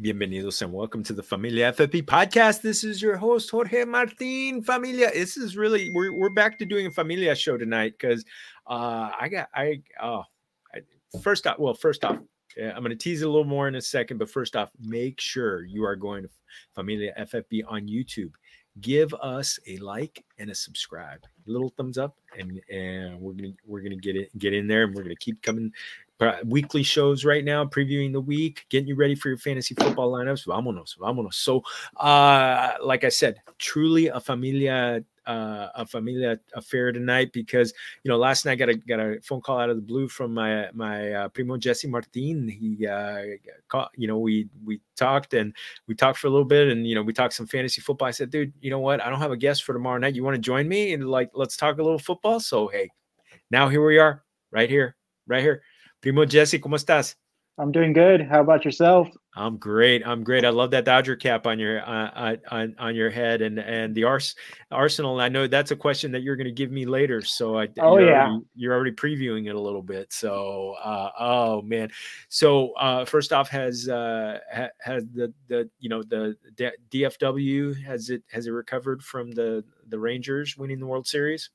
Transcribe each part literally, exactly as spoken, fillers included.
Bienvenidos and welcome to the Familia F F P podcast. This is your host, Jorge Martin. Familia, this is really, we're, we're back to doing a Familia show tonight because uh, I got, I, oh, I, first off, well, first off, yeah, I'm going to tease it a little more in a second, but first off, make sure you are going to Familia F F P on YouTube. Give us a like and a subscribe, a little thumbs up, and and we're gonna we're gonna get it get in there, and we're gonna keep coming. Weekly shows right now, previewing the week, getting you ready for your fantasy football lineups. Vámonos, vámonos. So, uh, like I said, truly a familia, uh, a familia affair tonight because you know last night I got a got a phone call out of the blue from my my uh, primo Jesse Martin. He, uh, called, you know, we we talked and we talked for a little bit, and you know we talked some fantasy football. I said, dude, you know what? I don't have a guest for tomorrow night. You want to join me and like let's talk a little football? So hey, now here we are, right here, right here. Primo Jesse, ¿cómo estás? I'm doing good. How about yourself? I'm great. I'm great. I love that Dodger cap on your uh, on on your head and and the Ars- Arsenal. I know that's a question that you're going to give me later. So I oh you're yeah, already, you're already previewing it a little bit. So uh, oh man. So uh, first off, has uh, ha, has the the you know the D F W has it has it recovered from the the Rangers winning the World Series?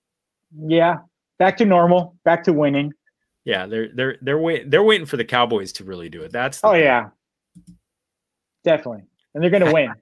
Yeah, back to normal, back to winning. Yeah, they're they're they're waiting they're waiting for the Cowboys to really do it. That's the oh thing. yeah, definitely, and they're gonna win.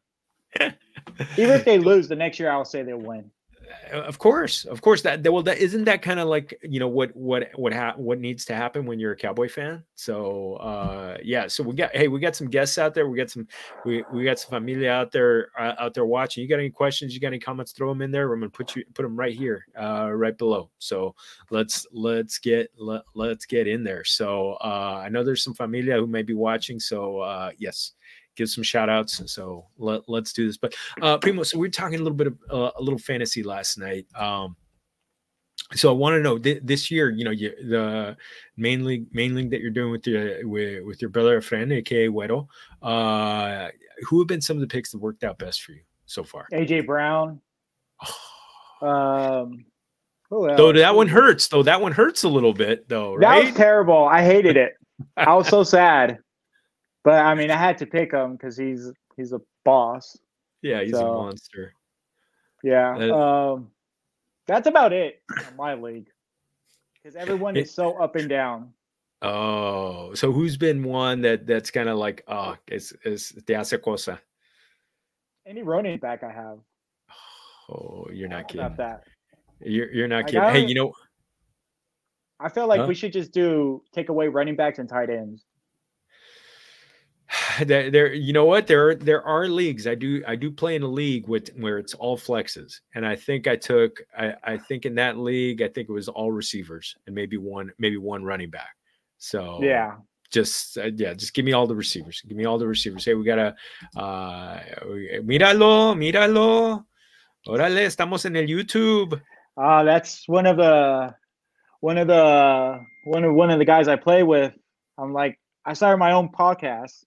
Even if they lose the next year, I'll say they'll win. Of course, of course. That well, that isn't that kind of like you know what what what ha- what needs to happen when you're a Cowboy fan. So uh, yeah, so we got hey, we got some guests out there. We got some we we got some familia out there uh, out there watching. You got any questions? You got any comments? Throw them in there. I'm gonna put you put them right here, uh, right below. So let's let's get let, let's get in there. So uh, I know there's some familia who may be watching. So uh, yes. Give some shout outs. So let, let's do this. But uh, Primo, so we were talking a little bit of uh, a little fantasy last night. Um, so I want to know th- this year, you know, you, the main league, main league that you're doing with your with, with your brother Efren, aka Güero, uh, who have been some of the picks that worked out best for you so far? A J Brown. um, who else? Though that one hurts. Though that one hurts a little bit. Though right? That was terrible. I hated it. I was so sad. But I mean, I had to pick him because he's he's a boss. Yeah, he's so, a monster. Yeah, that, um, that's about it in my league because everyone it, is so up and down. Oh, so who's been one that that's kind of like oh, it's it's te hace cosa? Any running back I have. Oh, you're not kidding. About that. You're you're not kidding. Hey, you know, I feel like huh? we should just do take away running backs and tight ends. There, there, you know what? There, there are leagues. I do, I do play in a league with where it's all flexes, and I think I took, I, I think in that league, I think it was all receivers and maybe one, maybe one running back. So yeah, just uh, yeah, just give me all the receivers. Give me all the receivers. Hey, we gotta, uh, míralo, míralo, órale, estamos en el YouTube. Ah, uh, that's one of the, one of the, one of one of the guys I play with. I'm like, I started my own podcast.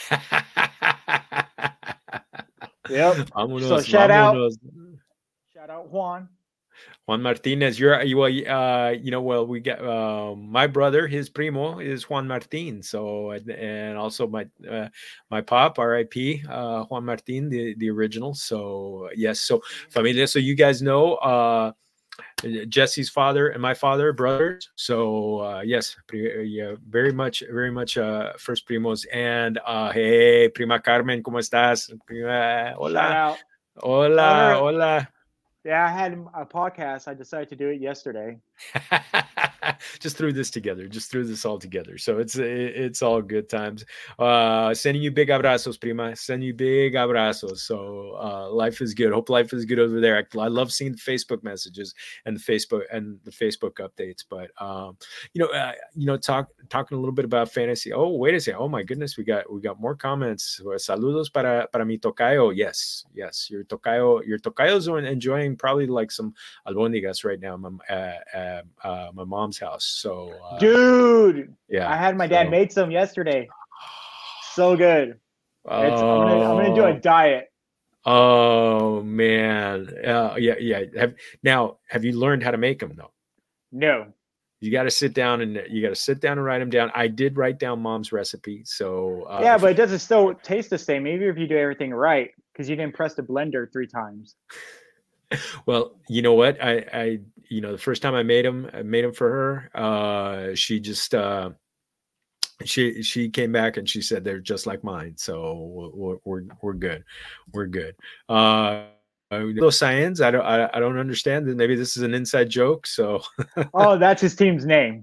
Yep. Vámonos, so shout vámonos. out, shout out Juan. Juan Martinez. You're you uh you know well we got uh, my brother, his primo is Juan Martin. So and also my uh, my pop, R I P uh, Juan Martin, the the original. So yes, so familia. So you guys know uh. Jesse's father and my father brothers. So uh, yes, yeah, very much, very much uh, first primos. And uh, hey, prima Carmen, ¿cómo estás? Prima, hola, hola, hola. Yeah, I had a podcast. I decided to do it yesterday. Just threw this together. Just threw this all together. So it's it's all good times. Uh, sending you big abrazos, prima. Sending you big abrazos. So uh, life is good. Hope life is good over there. I, I love seeing the Facebook messages and the Facebook and the Facebook updates. But um, you know, uh, you know, talk talking a little bit about fantasy. Oh, wait a second. Oh my goodness, we got we got more comments. Saludos para para mi tocayo. Yes, yes, your tocayo. Your tocayo's enjoying probably like some albóndigas right now. My, uh, uh, uh, my mom's house. So, uh, dude, yeah, I had my dad so. made some yesterday. So good. Oh, it's, I'm gonna, I'm gonna do a diet. Oh man, uh, yeah, yeah. Have now have you learned how to make them though? No. You got to sit down and you got to sit down and write them down. I did write down mom's recipe. So uh, yeah, but it doesn't still taste the same, even if you do everything right, because you didn't press the blender three times. Well, you know what? I, I, you know, the first time I made them, I made them for her. Uh, she just, uh, she, she came back and she said they're just like mine. So we're, we're, we're good. We're good. Uh, those Saiyans, I don't, I, I don't understand. Maybe this is an inside joke. So, oh, that's his team's name.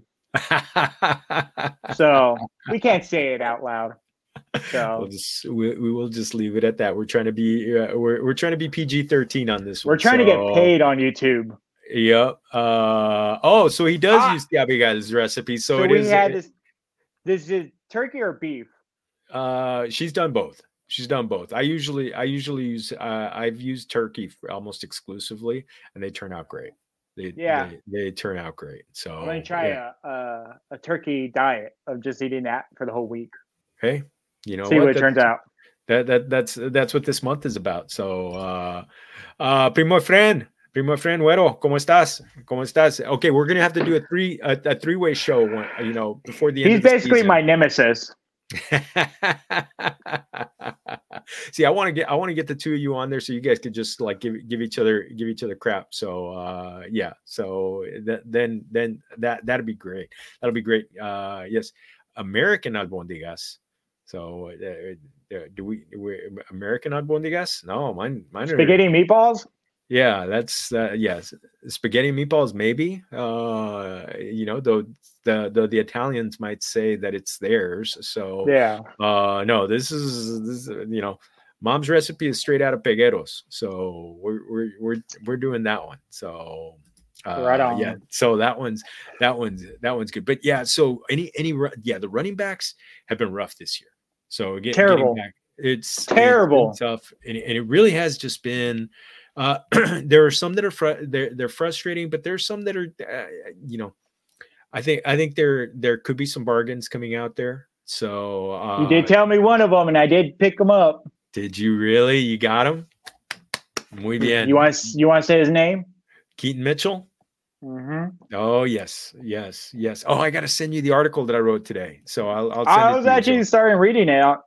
So we can't say it out loud. So we'll just, we, we will just leave it at that. We're trying to be, uh, we're, we're trying to be P G thirteen on this we're one. We're trying so, to get paid on YouTube. Yep. Uh, oh, so he does ah, use the Abigail's recipe. So, so it we is. had this, this is turkey or beef? Uh, she's done both. She's done both. I usually, I usually use, uh, I've used turkey for almost exclusively, and they turn out great. They, yeah, they, they turn out great. So I'm gonna try yeah. a, a a turkey diet of just eating that for the whole week. Hey, you know, see what, what it turns out. That that that's that's what this month is about. So, uh, uh, primo friend, primo friend, Güero, ¿cómo estás? ¿Cómo estás? Okay, we're gonna have to do a three a, a three way show. One, you know, before the end. He's of the basically season. my nemesis. See, I want to get I want to get the two of you on there so you guys could just like give give each other give each other crap. So uh yeah, so that then then that that'd be great. That'll be great. Uh yes, American albondigas. So uh, do we, we American albondigas? No, mine mine are spaghetti meatballs. Yeah, that's uh, yes, spaghetti meatballs maybe. Uh, you know, though the, the the Italians might say that it's theirs. So yeah, uh, no, this is this is, you know, mom's recipe is straight out of Pegueros. So we're we're we're we're doing that one. So uh, right on. Yeah, so that one's that one's that one's good. But yeah, so any any yeah, the running backs have been rough this year. So again, terrible. Back, it's terrible, it's tough, and, and it really has just been. Uh, there are some that are fr- they're they're frustrating, but there's some that are, uh, you know, I think I think there there could be some bargains coming out there. So uh, you did tell me one of them, and I did pick them up. Did you really? You got him? Muy bien. You want you want to say his name? Keaton Mitchell. Mm-hmm. Oh yes, yes, yes. Oh, I got to send you the article that I wrote today. So I'll. I'll send I it was to actually you. starting reading it out,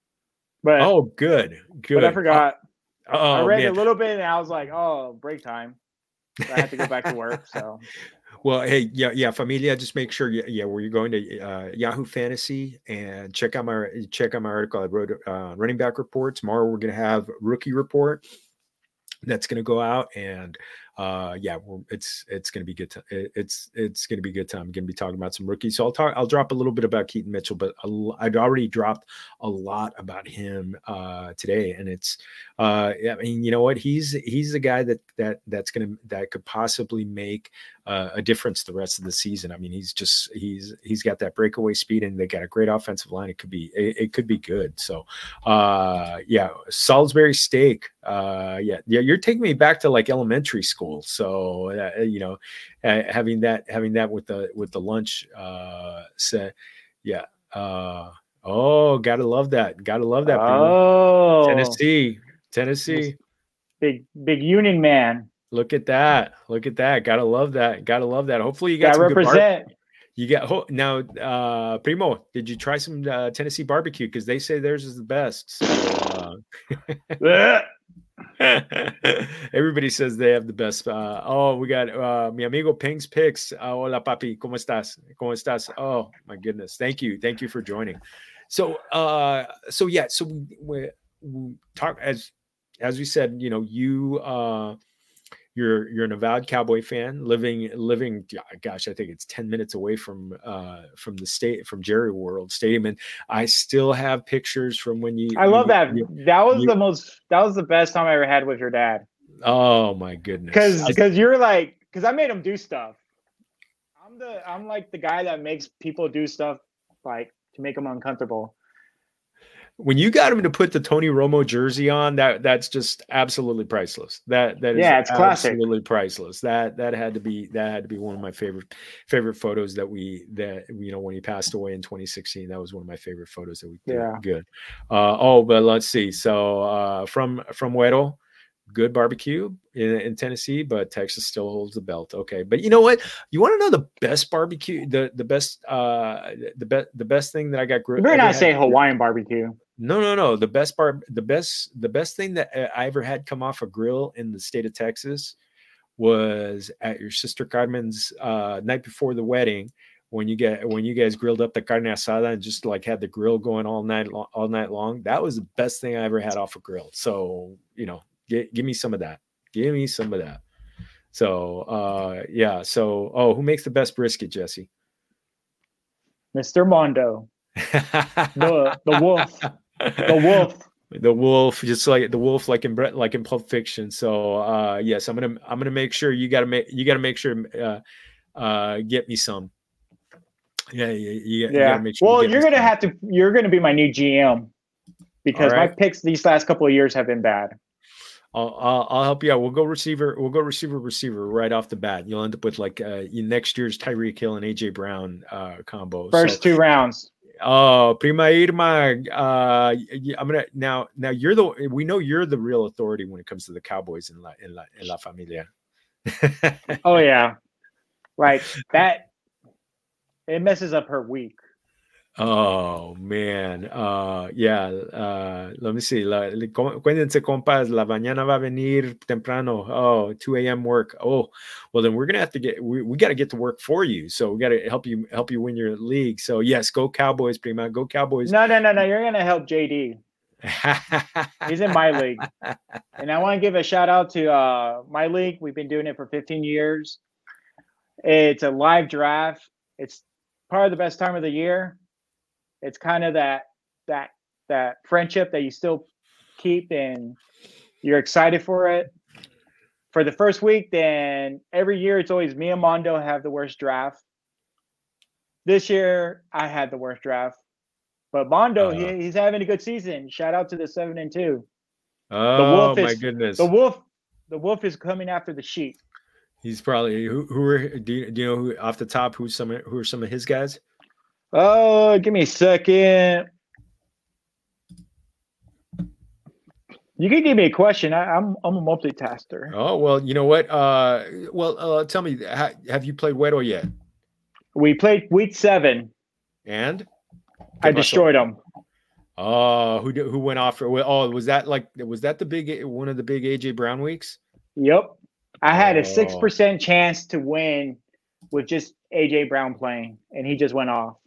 but oh, good, good. But I forgot. Oh, I read man. a little bit and I was like, oh, break time. So I had to go back to work. So, well, hey, yeah, yeah, Familia, just make sure, yeah, yeah where you're going to uh, Yahoo Fantasy and check out my check out my article. I wrote uh, running back report. Tomorrow we're going to have rookie report that's going to go out, and uh, yeah, we're, it's it's going to be good. To, it's it's going to be a good time. I'm going to be talking about some rookies. So I'll talk. I'll drop a little bit about Keaton Mitchell, but I'll, I'd already dropped a lot about him uh, today, and it's. Uh, I mean, you know what? He's he's the guy that that that's going to that could possibly make uh, a difference the rest of the season. I mean, he's just he's he's got that breakaway speed, and they got a great offensive line. It could be it, it could be good. So, uh, yeah, Salisbury steak. Uh, yeah, yeah, you're taking me back to like elementary school. So, uh, you know, uh, having that having that with the with the lunch uh, set. Yeah. Uh, oh, gotta love that. Gotta love that. Oh, Tennessee. Tennessee, big big Union man. Look at that! Look at that! Gotta love that! Gotta love that! Hopefully you got Gotta some represent. Good bar- you got now, uh, Primo. Did you try some uh, Tennessee barbecue? Because they say theirs is the best. So, uh, everybody says they have the best. Uh, oh, we got uh, mi amigo Ping's Picks. Uh, hola, papi. ¿Cómo estás? ¿Cómo estás? Oh my goodness! Thank you, thank you for joining. So, uh, so yeah, so we, we, we talk as. As we said, you know, you uh, you're you're an avowed Cowboy fan, living living. Gosh, I think it's ten minutes away from uh, from the state from Jerry World Stadium, and I still have pictures from when you. I love you, that. You, that was you, the most. That was the best time I ever had with your dad. Oh my goodness! Because because you're like because I made him do stuff. I'm the I'm like the guy that makes people do stuff like to make them uncomfortable. When you got him to put the Tony Romo jersey on, that that's just absolutely priceless. That that is yeah, it's absolutely classic. priceless. That that had to be that had to be one of my favorite favorite photos that we that you know when he passed away in twenty sixteen. That was one of my favorite photos that we did. Yeah. Good. Uh, oh, but let's see. So uh, from from Güero, good barbecue in, in Tennessee, but Texas still holds the belt. Okay, but you know what? You want to know the best barbecue, the the best, uh, the best, the best thing that I got. You better not say Hawaiian barbecue. No, no, no. The best bar, the best, the best thing that I ever had come off a grill in the state of Texas was at your sister Carmen's uh, night before the wedding. When you get when you guys grilled up the carne asada and just like had the grill going all night long, all night long, that was the best thing I ever had off a grill. So you know, get, give me some of that. Give me some of that. So uh, yeah. So oh, who makes the best brisket, Jesse? Mister Mondo, the the wolf, the wolf, the wolf, just like the wolf, like in like in Pulp Fiction. So uh, yes, I'm gonna I'm gonna make sure you gotta make you gotta make sure uh, uh, get me some. Yeah, you, you, yeah. You gotta make sure well, you you're gonna have to. You're gonna be my new G M because right. my picks these last couple of years have been bad. I'll, I'll I'll help you out. We'll go receiver. We'll go receiver receiver right off the bat. You'll end up with like uh, next year's Tyreek Hill and A J Brown uh, combo. First so, two rounds. Oh, Prima Irma. Uh, I'm gonna now. Now you're the. We know you're the real authority when it comes to the Cowboys in La in La, in La Familia. Oh yeah, right. That. It messes up her week. Oh man, uh, yeah. Uh, let me see. La, cuéntense, compas. La mañana va a venir temprano. Oh, two a.m. work. Oh, well then we're gonna have to get. We, we got to get to work for you. So we got to help you help you win your league. So yes, go Cowboys, Prima. Go Cowboys. No, no, no, no. You're gonna help J D. He's in my league, and I want to give a shout out to uh, my league. We've been doing it for fifteen years. It's a live draft. It's part of the best time of the year. It's kind of that that that friendship that you still keep and you're excited for it. For the first week, then every year it's always me and Mondo have the worst draft. This year I had the worst draft, but Mondo uh, he, he's having a good season. Shout out to the seven and two. Oh the wolf my is, goodness! The wolf, the wolf is coming after the sheep. He's probably who? Who are do you, do you know who off the top? Who's some? Who are some of his guys? Oh, give me a second. You can give me a question. I, I'm I'm a multitasker. Oh well, you know what? Uh, well, uh, tell me, ha, have you played Wedo yet? We played week seven, and I destroyed them. Oh, who who went off? For, oh, was that like was that the big one of the big A J Brown weeks? Yep. I had a six percent chance to win with just A J Brown playing, and he just went off.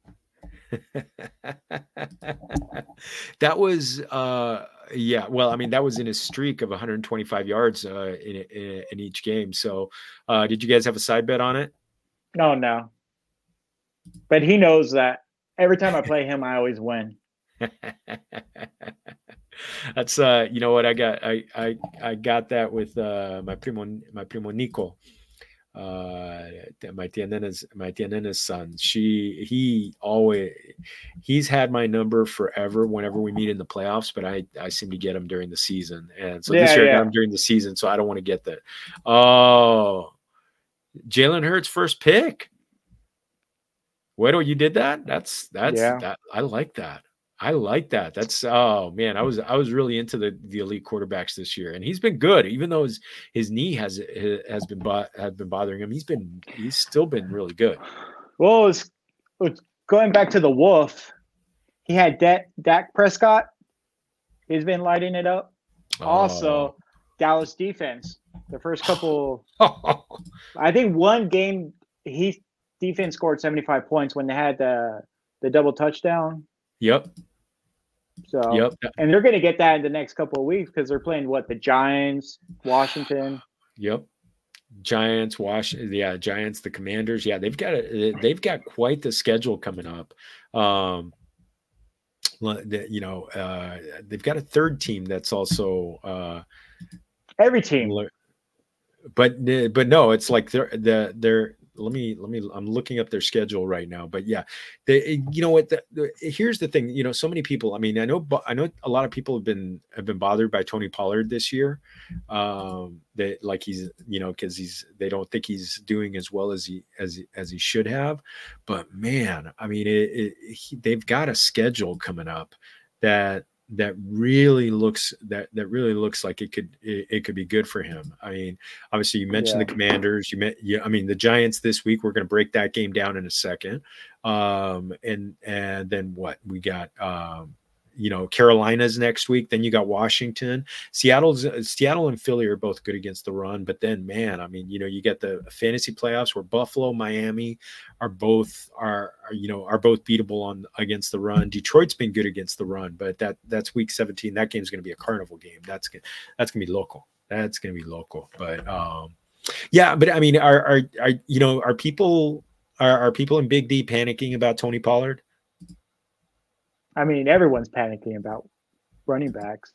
That was, uh, yeah. Well, I mean, that was in his streak of one hundred twenty-five yards uh, in, in in each game. So, uh, did you guys have a side bet on it? No, no. But he knows that every time I play him, I always win. That's uh you know what I got I I I got that with uh my primo my primo Nico, uh my tia Nena's my tia Nena's son. She he always he's had my number forever whenever we meet in the playoffs, but I I seem to get him during the season, and so yeah, this year yeah. I got him during the season, so I don't want to get that. Oh, Jalen Hurts first pick. Wedo, you did that? That's that's yeah. that I like that. I like that. That's oh man, I was I was really into the, the elite quarterbacks this year, and he's been good, even though his his knee has has been has been bothering him. He's been he's still been really good. Well, it's, it's going back to the Wolf. He had Dak, Dak Prescott. He's been lighting it up. Oh. Also, Dallas defense. The first couple, I think one game he defense scored seventy-five points when they had the the double touchdown. Yep. So, yep. And they're going to get that in the next couple of weeks because they're playing what the Giants, Washington. Yep. Giants, Wash, yeah, Giants, the Commanders. Yeah, they've got a, they've got quite the schedule coming up. Um, you know, uh, they've got a third team that's also uh, every team. But but no, it's like they're the they're. Let me, let me, I'm looking up their schedule right now, but yeah, they, you know what, the, the, here's the thing, you know, so many people, I mean, I know, I know a lot of people have been, have been bothered by Tony Pollard this year. Um, that like he's, you know, cause he's, they don't think he's doing as well as he, as, as he should have, but man, I mean, it, it, he, they've got a schedule coming up that that really looks that that really looks like it could it, it could be good for him. I mean, obviously you mentioned Yeah. the Commanders. You met, yeah. I mean, the Giants this week. We're going to break that game down in a second. Um, and and then what we got? Um, you know, Carolina's next week. Then you got Washington, Seattle's Seattle and Philly are both good against the run. But then, man, I mean, you know, you get the fantasy playoffs where Buffalo, Miami are both are, are you know are both beatable on against the run. Detroit's been good against the run, but that that's week seventeen. That game's going to be a carnival game. That's that's going to be local. That's going to be local. But um, yeah, but I mean, are are are you know are people are are people in Big D panicking about Tony Pollard? I mean, everyone's panicking about running backs.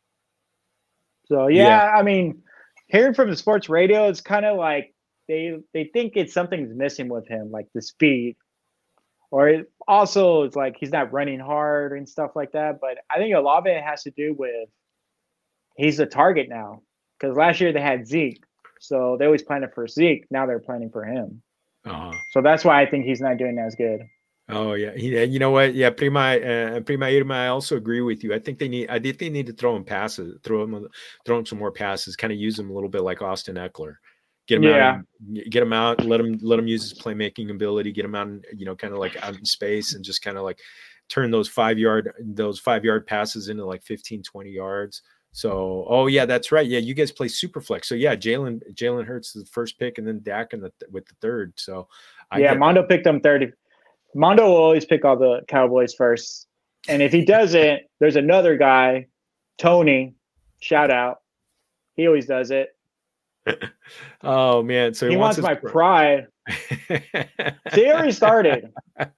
So yeah, yeah. I mean, hearing from the sports radio, it's kind of like they they think it's something's missing with him, like the speed, or it also it's like he's not running hard and stuff like that. But I think a lot of it has to do with he's a target now, because last year they had Zeke, so they always planned for Zeke. Now they're planning for him. Uh-huh. So that's why I think he's not doing as good. Oh yeah, he, you know what? Yeah, Prima, uh, Prima Irma, I also agree with you. I think they need. I think they need to throw him passes, throw him, throw him some more passes. Kind of use him a little bit like Austin Eckler. Get him yeah. out, get him out. Let him, let him use his playmaking ability. Get him out, in, you know, kind of like out in space, and just kind of like turn those five yard, those five yard passes into like fifteen, twenty yards. So, oh yeah, that's right. Yeah, you guys play super flex. So yeah, Jalen, Jalen Hurts is the first pick, and then Dak in the with the third. So I yeah, Mondo that. picked him thirty. Mondo will always pick all the Cowboys first. And if he doesn't, there's another guy, Tony, shout out. He always does it. Oh, man. So he, he wants, wants my pro- pride. See, already started.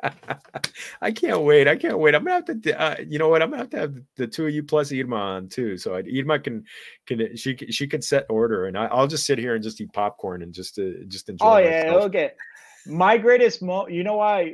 I can't wait. I can't wait. I'm going to have to, uh, you know what? I'm going to have to have the two of you plus Irma on too. So Irma can, can she, she can set order, and I, I'll just sit here and just eat popcorn and just, uh, just enjoy Oh, myself. yeah. Okay. My greatest mo you know why?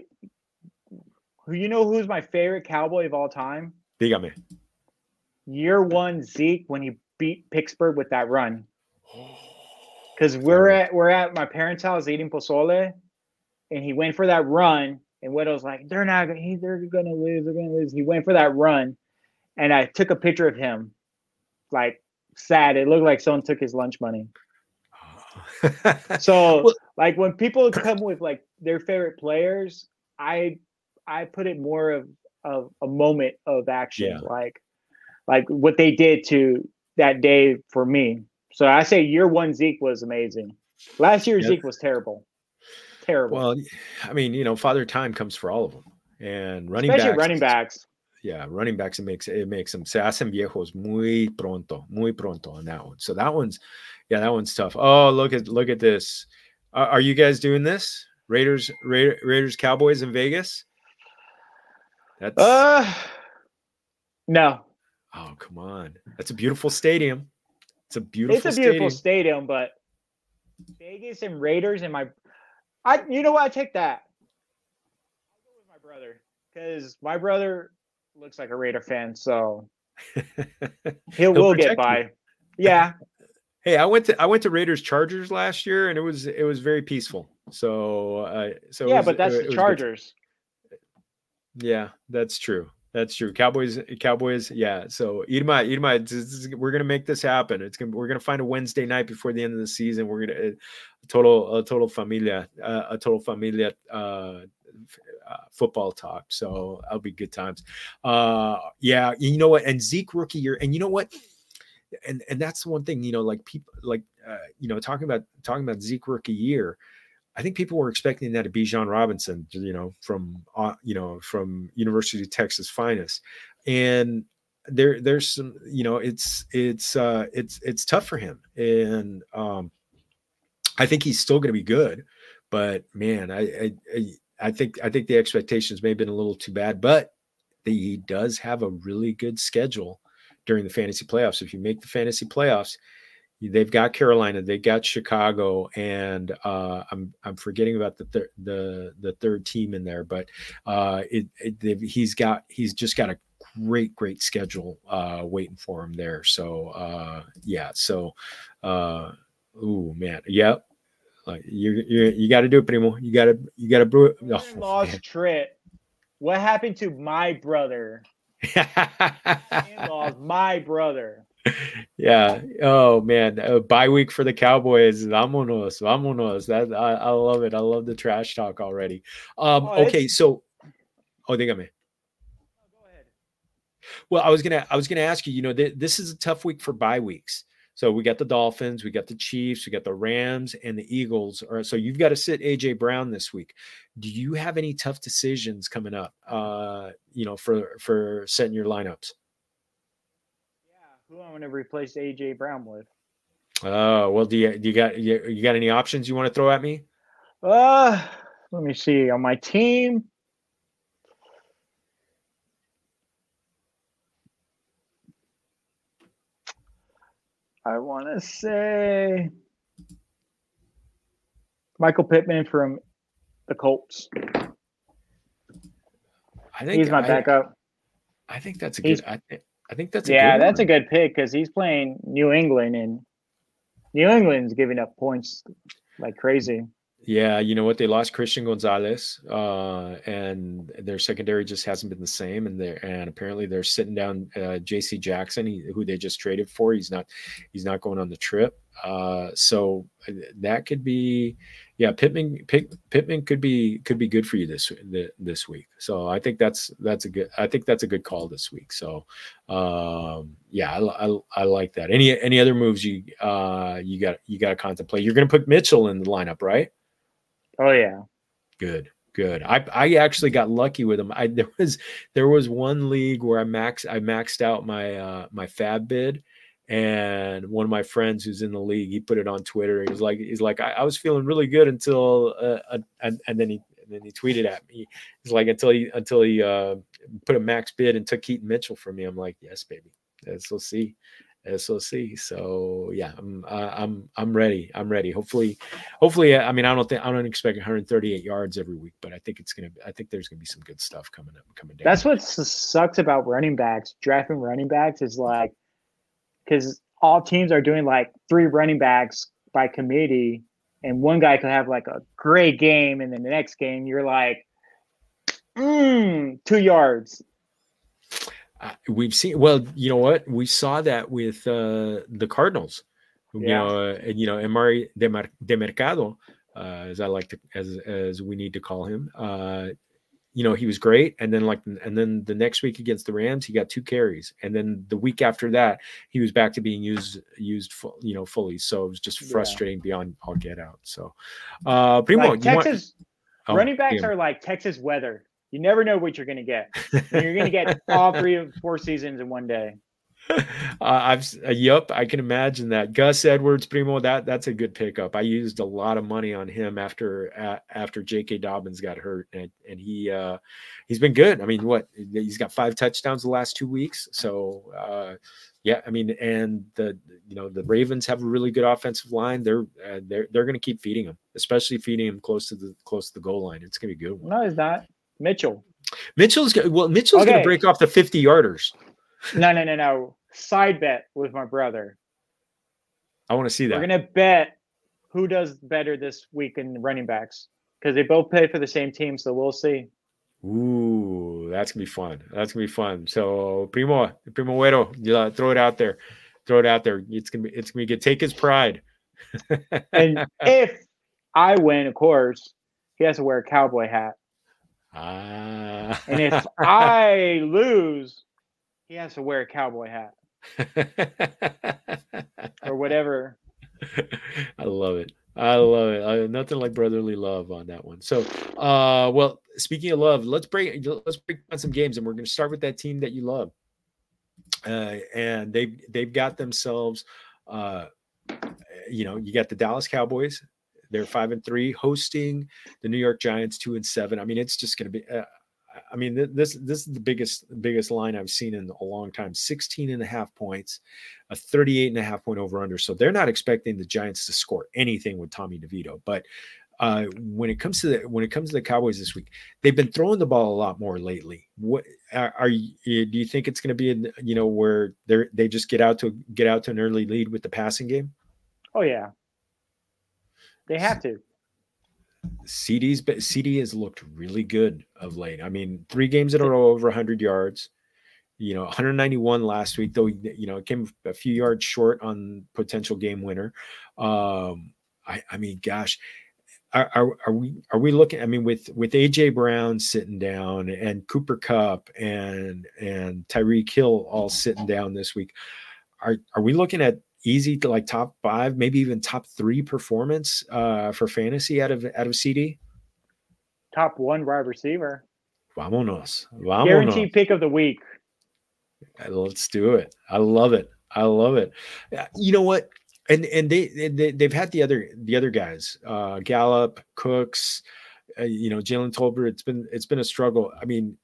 You know who's my favorite Cowboy of all time? Dígame. Year one Zeke when he beat Pittsburgh with that run. Because we're at we're at my parents' house eating pozole, and he went for that run. And Widow's like, they're not gonna, they're gonna lose, they're gonna lose. He went for that run, and I took a picture of him, like sad. It looked like someone took his lunch money. So, well, like when people come with like their favorite players, I I put it more of, of a moment of action, yeah. like like what they did to that day for me. So I say year one Zeke was amazing. Last year yep. Zeke was terrible, terrible. Well, I mean, you know, Father Time comes for all of them, and running especially backs, running backs. Yeah, running backs. It makes it makes them se hacen viejos muy pronto, muy pronto on that one. So that one's, yeah, that one's tough. Oh, look at look at this. Uh, are you guys doing this? Raiders, Ra- Raiders, Cowboys in Vegas. That's uh no. Oh, come on. That's a beautiful stadium. It's a beautiful It's a beautiful stadium, stadium but Vegas and Raiders and my I you know what? I take that. I'll go with my brother because my brother looks like a Raider fan, so he will get by. You. Yeah. Hey, I went to I went to Raiders Chargers last year, and it was it was very peaceful. So uh so yeah, was, but that's it, the it Chargers. Yeah, that's true. That's true. Cowboys, Cowboys. Yeah. So Irma, Irma, we're gonna make this happen. It's gonna we're gonna find a Wednesday night before the end of the season. We're gonna a total a total familia uh, a total familia uh, uh, football talk. So that'll be good times. Uh, yeah. You know what? And Zeke rookie year. And you know what? And and that's the one thing. You know, like people like uh, you know talking about talking about Zeke rookie year. I think people were expecting that to be Bijan Robinson, you know, from, uh, you know, from University of Texas finest. And there, there's some, you know, it's, it's, uh, it's, it's tough for him. And um, I think he's still going to be good, but man, I, I, I think, I think the expectations may have been a little too bad, but the, he does have a really good schedule during the fantasy playoffs. If you make the fantasy playoffs, they've got Carolina, they got Chicago, and uh, I'm I'm forgetting about the thir- the the third team in there, but uh, it, it he's got he's just got a great great schedule uh, waiting for him there. So uh, yeah, so uh, ooh man, yep, like you you you got to do it, primo. You got to you got to brew it. Oh, lost trip. What happened to my brother? In-laws, my brother. Yeah. Oh man. A bye week for the Cowboys. Vámonos. Vámonos. That I, I love it. I love the trash talk already. Um, Oh, okay, it's so oh, dígame. oh, go ahead. Well, I was gonna I was gonna ask you. You know, th- this is a tough week for bye weeks. So we got the Dolphins, we got the Chiefs, we got the Rams, and the Eagles. Or so you've got to sit A J Brown this week. Do you have any tough decisions coming up? Uh, you know, for for setting your lineups. Yeah, who I'm gonna replace A J Brown with? Oh well, do you do you got you, you got any options you want to throw at me? Uh, let me see. On my team, I want to say Michael Pittman from the Colts. I think He's my I backup. I think that's a He's good. I, I think that's a yeah, good that's a one. good pick because he's playing New England and New England's giving up points like crazy. Yeah, you know what? They lost Christian Gonzalez, uh, and their secondary just hasn't been the same. And they and apparently they're sitting down uh, J C Jackson, he, who they just traded for. He's not he's not going on the trip. Uh, so that could be, yeah. Pittman Pitt, Pittman could be could be good for you this this week. So I think that's that's a good. I think that's a good call this week. So um, yeah, I, I, I like that. Any any other moves you uh, you got you got to contemplate? You're going to put Mitchell in the lineup, right? Oh yeah. Good, good. I I actually got lucky with him. I there was there was one league where I max I maxed out my uh my fab bid, and one of my friends who's in the league, he put it on Twitter. He was like he's like I, I was feeling really good until uh, uh, and and then he and then he tweeted at me. He's like until he until he uh put a max bid and took Keaton Mitchell from me. I'm like, yes, baby. Let's we'll see. S O C. So yeah, I'm uh, I'm I'm ready. I'm ready. Hopefully, hopefully. I mean, I don't think I don't expect one hundred thirty-eight yards every week, but I think it's gonna. I think there's gonna be some good stuff coming up, coming down. That's what sucks about running backs. Drafting running backs is like because all teams are doing like three running backs by committee, and one guy could have like a great game, and then the next game you're like, mm, two yards. Uh, we've seen well, you know what? We saw that with uh, the Cardinals. You Yeah. know, uh, and you know, Emari de, Mar- de Mercado, uh, as I like to, as as we need to call him. Uh, you know, he was great, and then like, and then the next week against the Rams, he got two carries, and then the week after that, he was back to being used used, full, you know, fully. So it was just frustrating yeah. beyond all get out. So, uh, Primo, like Texas want, running oh, backs damn. are like Texas weather. You never know what you're going to get. You're going to get all three of four seasons in one day. Uh, I've uh, yep, I can imagine that. Gus Edwards, Primo, that that's a good pickup. I used a lot of money on him after uh, after J K. Dobbins got hurt, and and he uh, he's been good. I mean, what he's got five touchdowns the last two weeks. So uh, yeah, I mean, and the you know the Ravens have a really good offensive line. They're uh, they're they're going to keep feeding him, especially feeding him close to the close to the goal line. It's going to be a good one. No, it's not. Mitchell. Mitchell's well. Mitchell's okay. going to break off the fifty yarders. No, no, no, no. Side bet with my brother. I want to see that. We're gonna bet who does better this week in running backs because they both play for the same team, so we'll see. Ooh, that's gonna be fun. That's gonna be fun. So, Primo, Primo Güero, yeah, throw it out there. Throw it out there. It's gonna be. It's gonna be good. Take his pride. And if I win, of course, he has to wear a cowboy hat. Ah. And if I lose, he has to wear a cowboy hat. Or whatever. I love it. I love it. I, nothing like brotherly love on that one. So, uh, well, speaking of love, let's break let's break down some games, and we're going to start with that team that you love. Uh, and they've they've got themselves, uh, you know, you got the Dallas Cowboys. They're five and three, hosting the New York Giants, two and seven. I mean, it's just going to be. Uh, I mean, this this is the biggest biggest line I've seen in a long time. sixteen and a half points, a thirty-eight and a half point over under. So they're not expecting the Giants to score anything with Tommy DeVito. But uh, when it comes to the when it comes to the Cowboys this week, they've been throwing the ball a lot more lately. What are, are you? Do you think it's going to be, a, you know, where they they just get out to get out to an early lead with the passing game? Oh yeah, they have to. C D's C D has looked really good of late. I mean, three games in a row over one hundred yards. You know, one ninety-one last week, though, you know, it came a few yards short on potential game winner. Um, I, I mean, gosh, are, are, are we are we looking? I mean, with with A J Brown sitting down and Cooper Kupp and and Tyreek Hill all sitting down this week, are are we looking at easy to like top five, maybe even top three performance uh, for fantasy out of out of C D? Top one wide receiver. Vámonos. Vámonos. Guaranteed pick of the week. Let's do it. I love it. I love it. You know what? And and they, they they've had the other the other guys, uh, Gallup, Cooks, uh, you know, Jalen Tolbert. It's been it's been a struggle. I mean,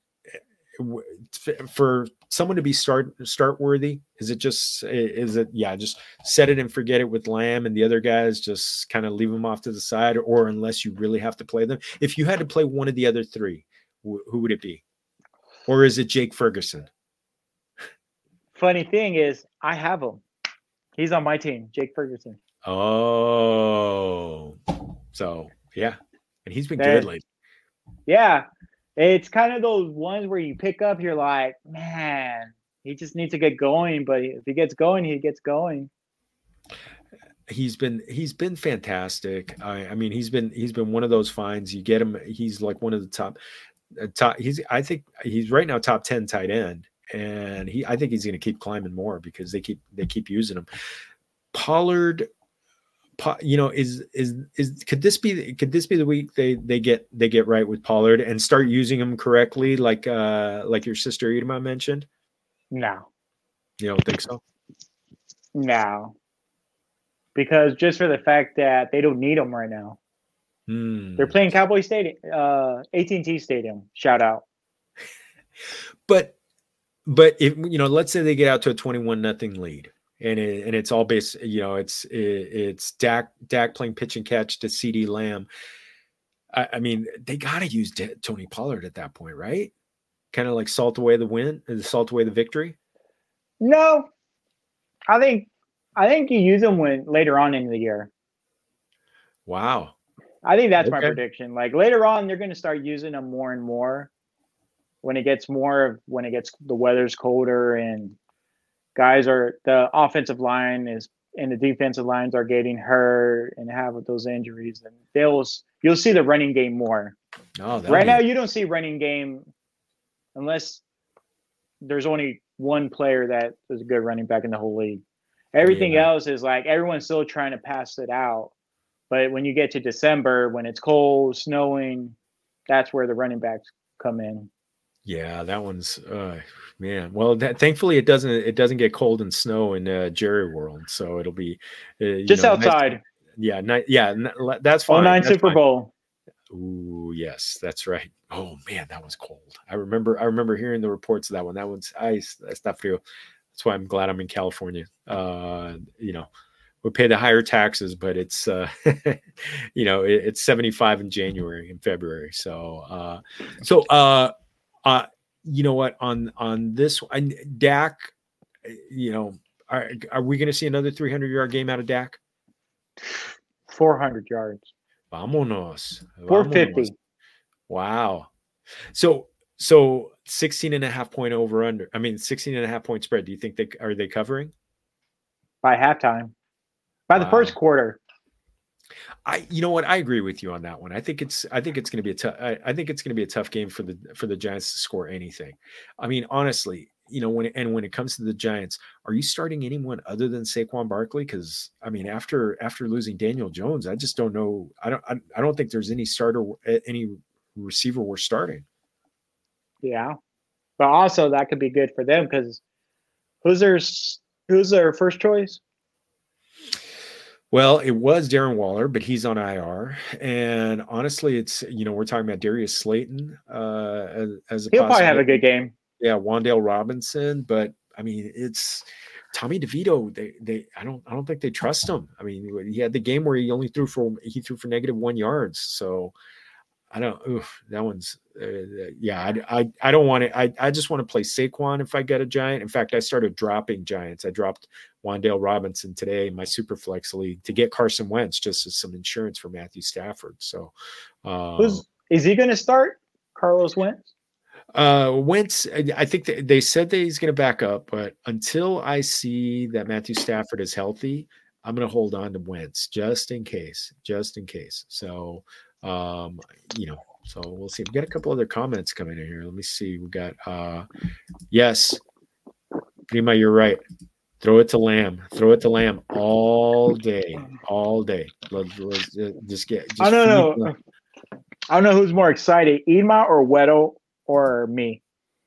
for someone to be start start worthy, is it just is it yeah just set it and forget it with Lamb and the other guys, just kind of leave them off to the side, or unless you really have to play them? If you had to play one of the other three, wh- who would it be? Or is it Jake Ferguson? Funny thing is, I have him. He's on my team, Jake Ferguson. Oh, so yeah, and he's been that, good lately. Yeah, it's kind of those ones where you pick up, you're like, man, he just needs to get going. But if he gets going, he gets going. He's been he's been fantastic. I, I mean, he's been he's been one of those finds. You get him, he's like one of the top uh, top. He's I think he's right now top ten tight end. And he, I think he's going to keep climbing more because they keep they keep using him. Pollard, you know, is is is could this be could this be the week they they get they get right with Pollard and start using him correctly, like uh like your sister Idema mentioned? No, you don't think so? No, because just for the fact that they don't need him right now. Hmm. They're playing Cowboy Stadium, uh, A T and T Stadium. Shout out. But. But if you know, let's say they get out to a twenty-one nothing lead, and it, and it's all based, you know, it's it, it's Dak Dak playing pitch and catch to CeeDee Lamb. I, I mean, they got to use D- Tony Pollard at that point, right? Kind of like salt away the win, salt away the victory. No, I think I think you use them when later on in the year. Wow, I think that's okay. my prediction. Like later on, they're going to start using them more and more. When it gets more, when it gets the weather's colder and guys are the offensive line is and the defensive lines are getting hurt and have those injuries, and they'll you'll see the running game more. Oh, right be... now you don't see running game unless there's only one player that is a good running back in the whole league. Everything yeah. else is like everyone's still trying to pass it out, but when you get to December, when it's cold, snowing, that's where the running backs come in. Yeah, that one's uh, man. Well, that, thankfully it doesn't it doesn't get cold and snow in uh, Jerry World, so it'll be uh, just know, outside. Nice, yeah, ni- yeah, n- that's fine. oh nine that's Super fine. Bowl. Ooh, yes, that's right. Oh man, that was cold. I remember I remember hearing the reports of that one. That one's ice. That's not for you. That's why I'm glad I'm in California. Uh, you know, we pay the higher taxes, but it's uh, you know it, it's seventy-five in January and February. So uh, so. Uh, Uh, you know what? On on this, and Dak, you know, are are we going to see another three hundred yard game out of Dak? four hundred yards. Vámonos. four fifty. Wow. So so sixteen and a half point over under. I mean, sixteen and a half point spread. Do you think they are they covering by halftime? By the wow. first quarter. I, you know what? I agree with you on that one. I think it's, I think it's going to be a tough, I, I think it's going to be a tough game for the, for the Giants to score anything. I mean, honestly, you know, when, it, and when it comes to the Giants, are you starting anyone other than Saquon Barkley? Cause I mean, after, after losing Daniel Jones, I just don't know. I don't, I, I don't think there's any starter, any receiver we're starting. Yeah. But also that could be good for them. Cause who's their, who's their first choice? Well, it was Darren Waller, but he's on I R. And honestly, it's, you know, we're talking about Darius Slayton uh, as, as a He'll probably have a good game. Yeah, Wan'Dale Robinson, but I mean, it's Tommy DeVito. They, they, I don't, I don't think they trust him. I mean, he had the game where he only threw for, he threw for negative one yards. So I don't, oof, that one's, uh, yeah, I, I, I don't want to, I, I just want to play Saquon if I get a Giant. In fact, I started dropping Giants. I dropped Wan'Dale Robinson today in my super flex league to get Carson Wentz just as some insurance for Matthew Stafford. So, uh, Who's, is he going to start Carlos Wentz? Uh, Wentz, I think they said that he's going to back up, but until I see that Matthew Stafford is healthy, I'm going to hold on to Wentz just in case, just in case. So, um, you know, so we'll see. We got a couple other comments coming in here. Let me see. We got, uh, yes, Prima, you're right. Throw it to Lamb. Throw it to Lamb all day, all day. Let's, let's uh, just get. Just I don't know. Them. I don't know who's more excited, Ema or Weddle or me.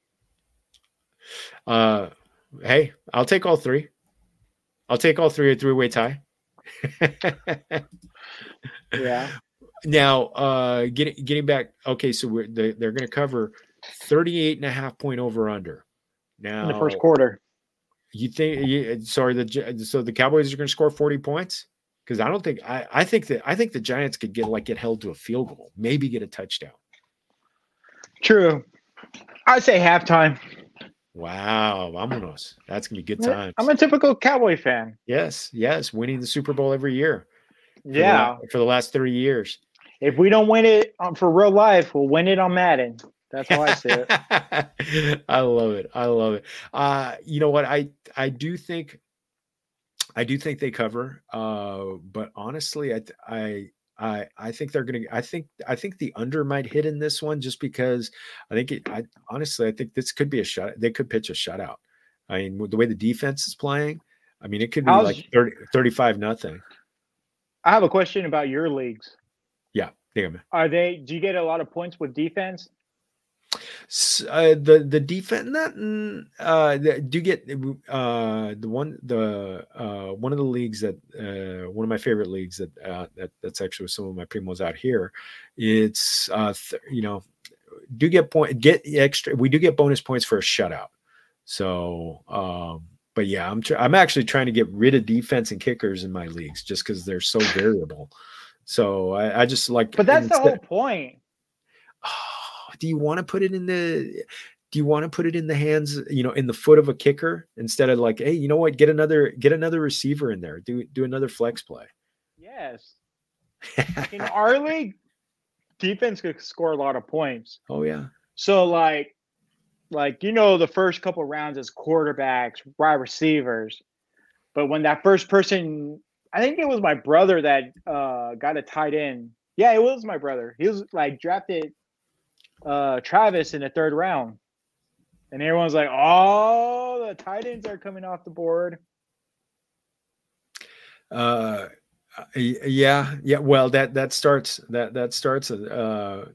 Uh, hey, I'll take all three. I'll take all three. A three-way tie. Yeah. Now, uh, getting getting back. Okay, so we're, they, they're going to cover thirty-eight and a half point over under. Now in the first quarter. You think? You, sorry, the so the Cowboys are going to score forty points? Because I don't think I, I think that I think the Giants could get like get held to a field goal, maybe get a touchdown. True. I'd say halftime. Wow, vámonos. That's gonna be good times. I'm a typical Cowboy fan. Yes, yes, winning the Super Bowl every year. For yeah, the, for the last thirty years. If we don't win it for real life, we'll win it on Madden. That's how I see it. I love it. I love it. Uh, you know what? I I do think I do think they cover. Uh, but honestly, I I I I think they're gonna. I think I think the under might hit in this one just because I think it. I honestly I think this could be a shut. They could pitch a shutout. I mean, the way the defense is playing, I mean, it could be How's, like thirty, thirty-five nothing. I have a question about your leagues. Yeah, damn. Are they? Do you get a lot of points with defense? Uh, the the defense not uh the, do you get uh the one the uh one of the leagues that uh one of my favorite leagues that uh that that's actually with some of my primos out here, it's uh th- you know do get point get extra we do get bonus points for a shutout. So um but yeah, I'm tr- I'm actually trying to get rid of defense and kickers in my leagues just because they're so variable. So I, I just like but that's the whole point. Do you want to put it in the do you want to put it in the hands, you know, in the foot of a kicker instead of like, hey, you know what, get another get another receiver in there, do do another flex play? Yes. In our league, defense could score a lot of points. Oh yeah. So like like you know the first couple rounds is quarterbacks, wide receivers. But when that first person, I think it was my brother that uh got a tight end. Yeah, it was my brother. He was like drafted uh Travis in the third round, and everyone's like, oh, the tight ends are coming off the board. Uh yeah yeah well that that starts that that starts uh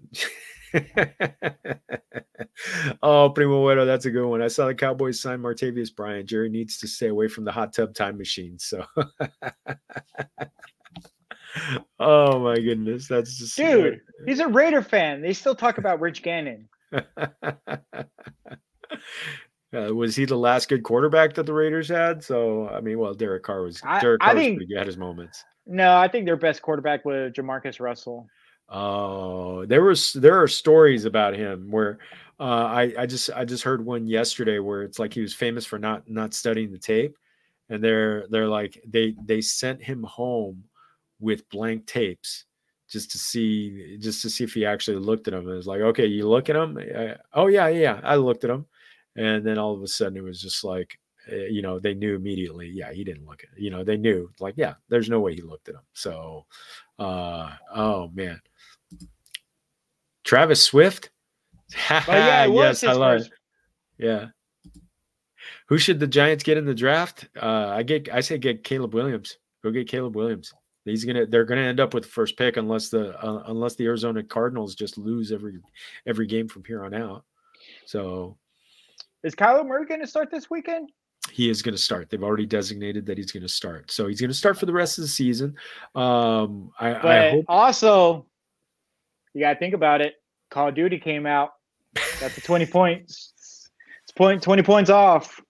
oh, Primo Bueno, that's a good one. I saw the Cowboys sign Martavius Bryant. Jerry needs to stay away from the hot tub time machine. So oh my goodness, that's just dude. He's a Raider fan. They still talk about Rich Gannon. uh, was he the last good quarterback that the Raiders had? So I mean, well, Derek Carr was. I, Derek Carr I was think, pretty good at his moments. No, I think their best quarterback was Jamarcus Russell. Oh, there was there are stories about him where uh, I I just I just heard one yesterday where it's like he was famous for not not studying the tape, and they're they're like they they sent him home with blank tapes just to see just to see if he actually looked at them. And it was like, okay, you look at them? Uh, oh yeah, yeah, I looked at them, and then all of a sudden it was just like, uh, you know, they knew immediately. Yeah, he didn't look at it. You know, they knew like, yeah, there's no way he looked at them. So, uh, oh man, Travis Swift. yeah, yes, I love first. it. Yeah. Who should the Giants get in the draft? Uh, I get I say get Caleb Williams. Go get Caleb Williams. He's gonna. They're gonna end up with the first pick unless the uh, unless the Arizona Cardinals just lose every every game from here on out. So, is Kyler Murray going to start this weekend? He is going to start. They've already designated that he's going to start. So he's going to start for the rest of the season. Um, I, but I hope. Also, you got to think about it. Call of Duty came out. That's the twenty points. It's point twenty points off.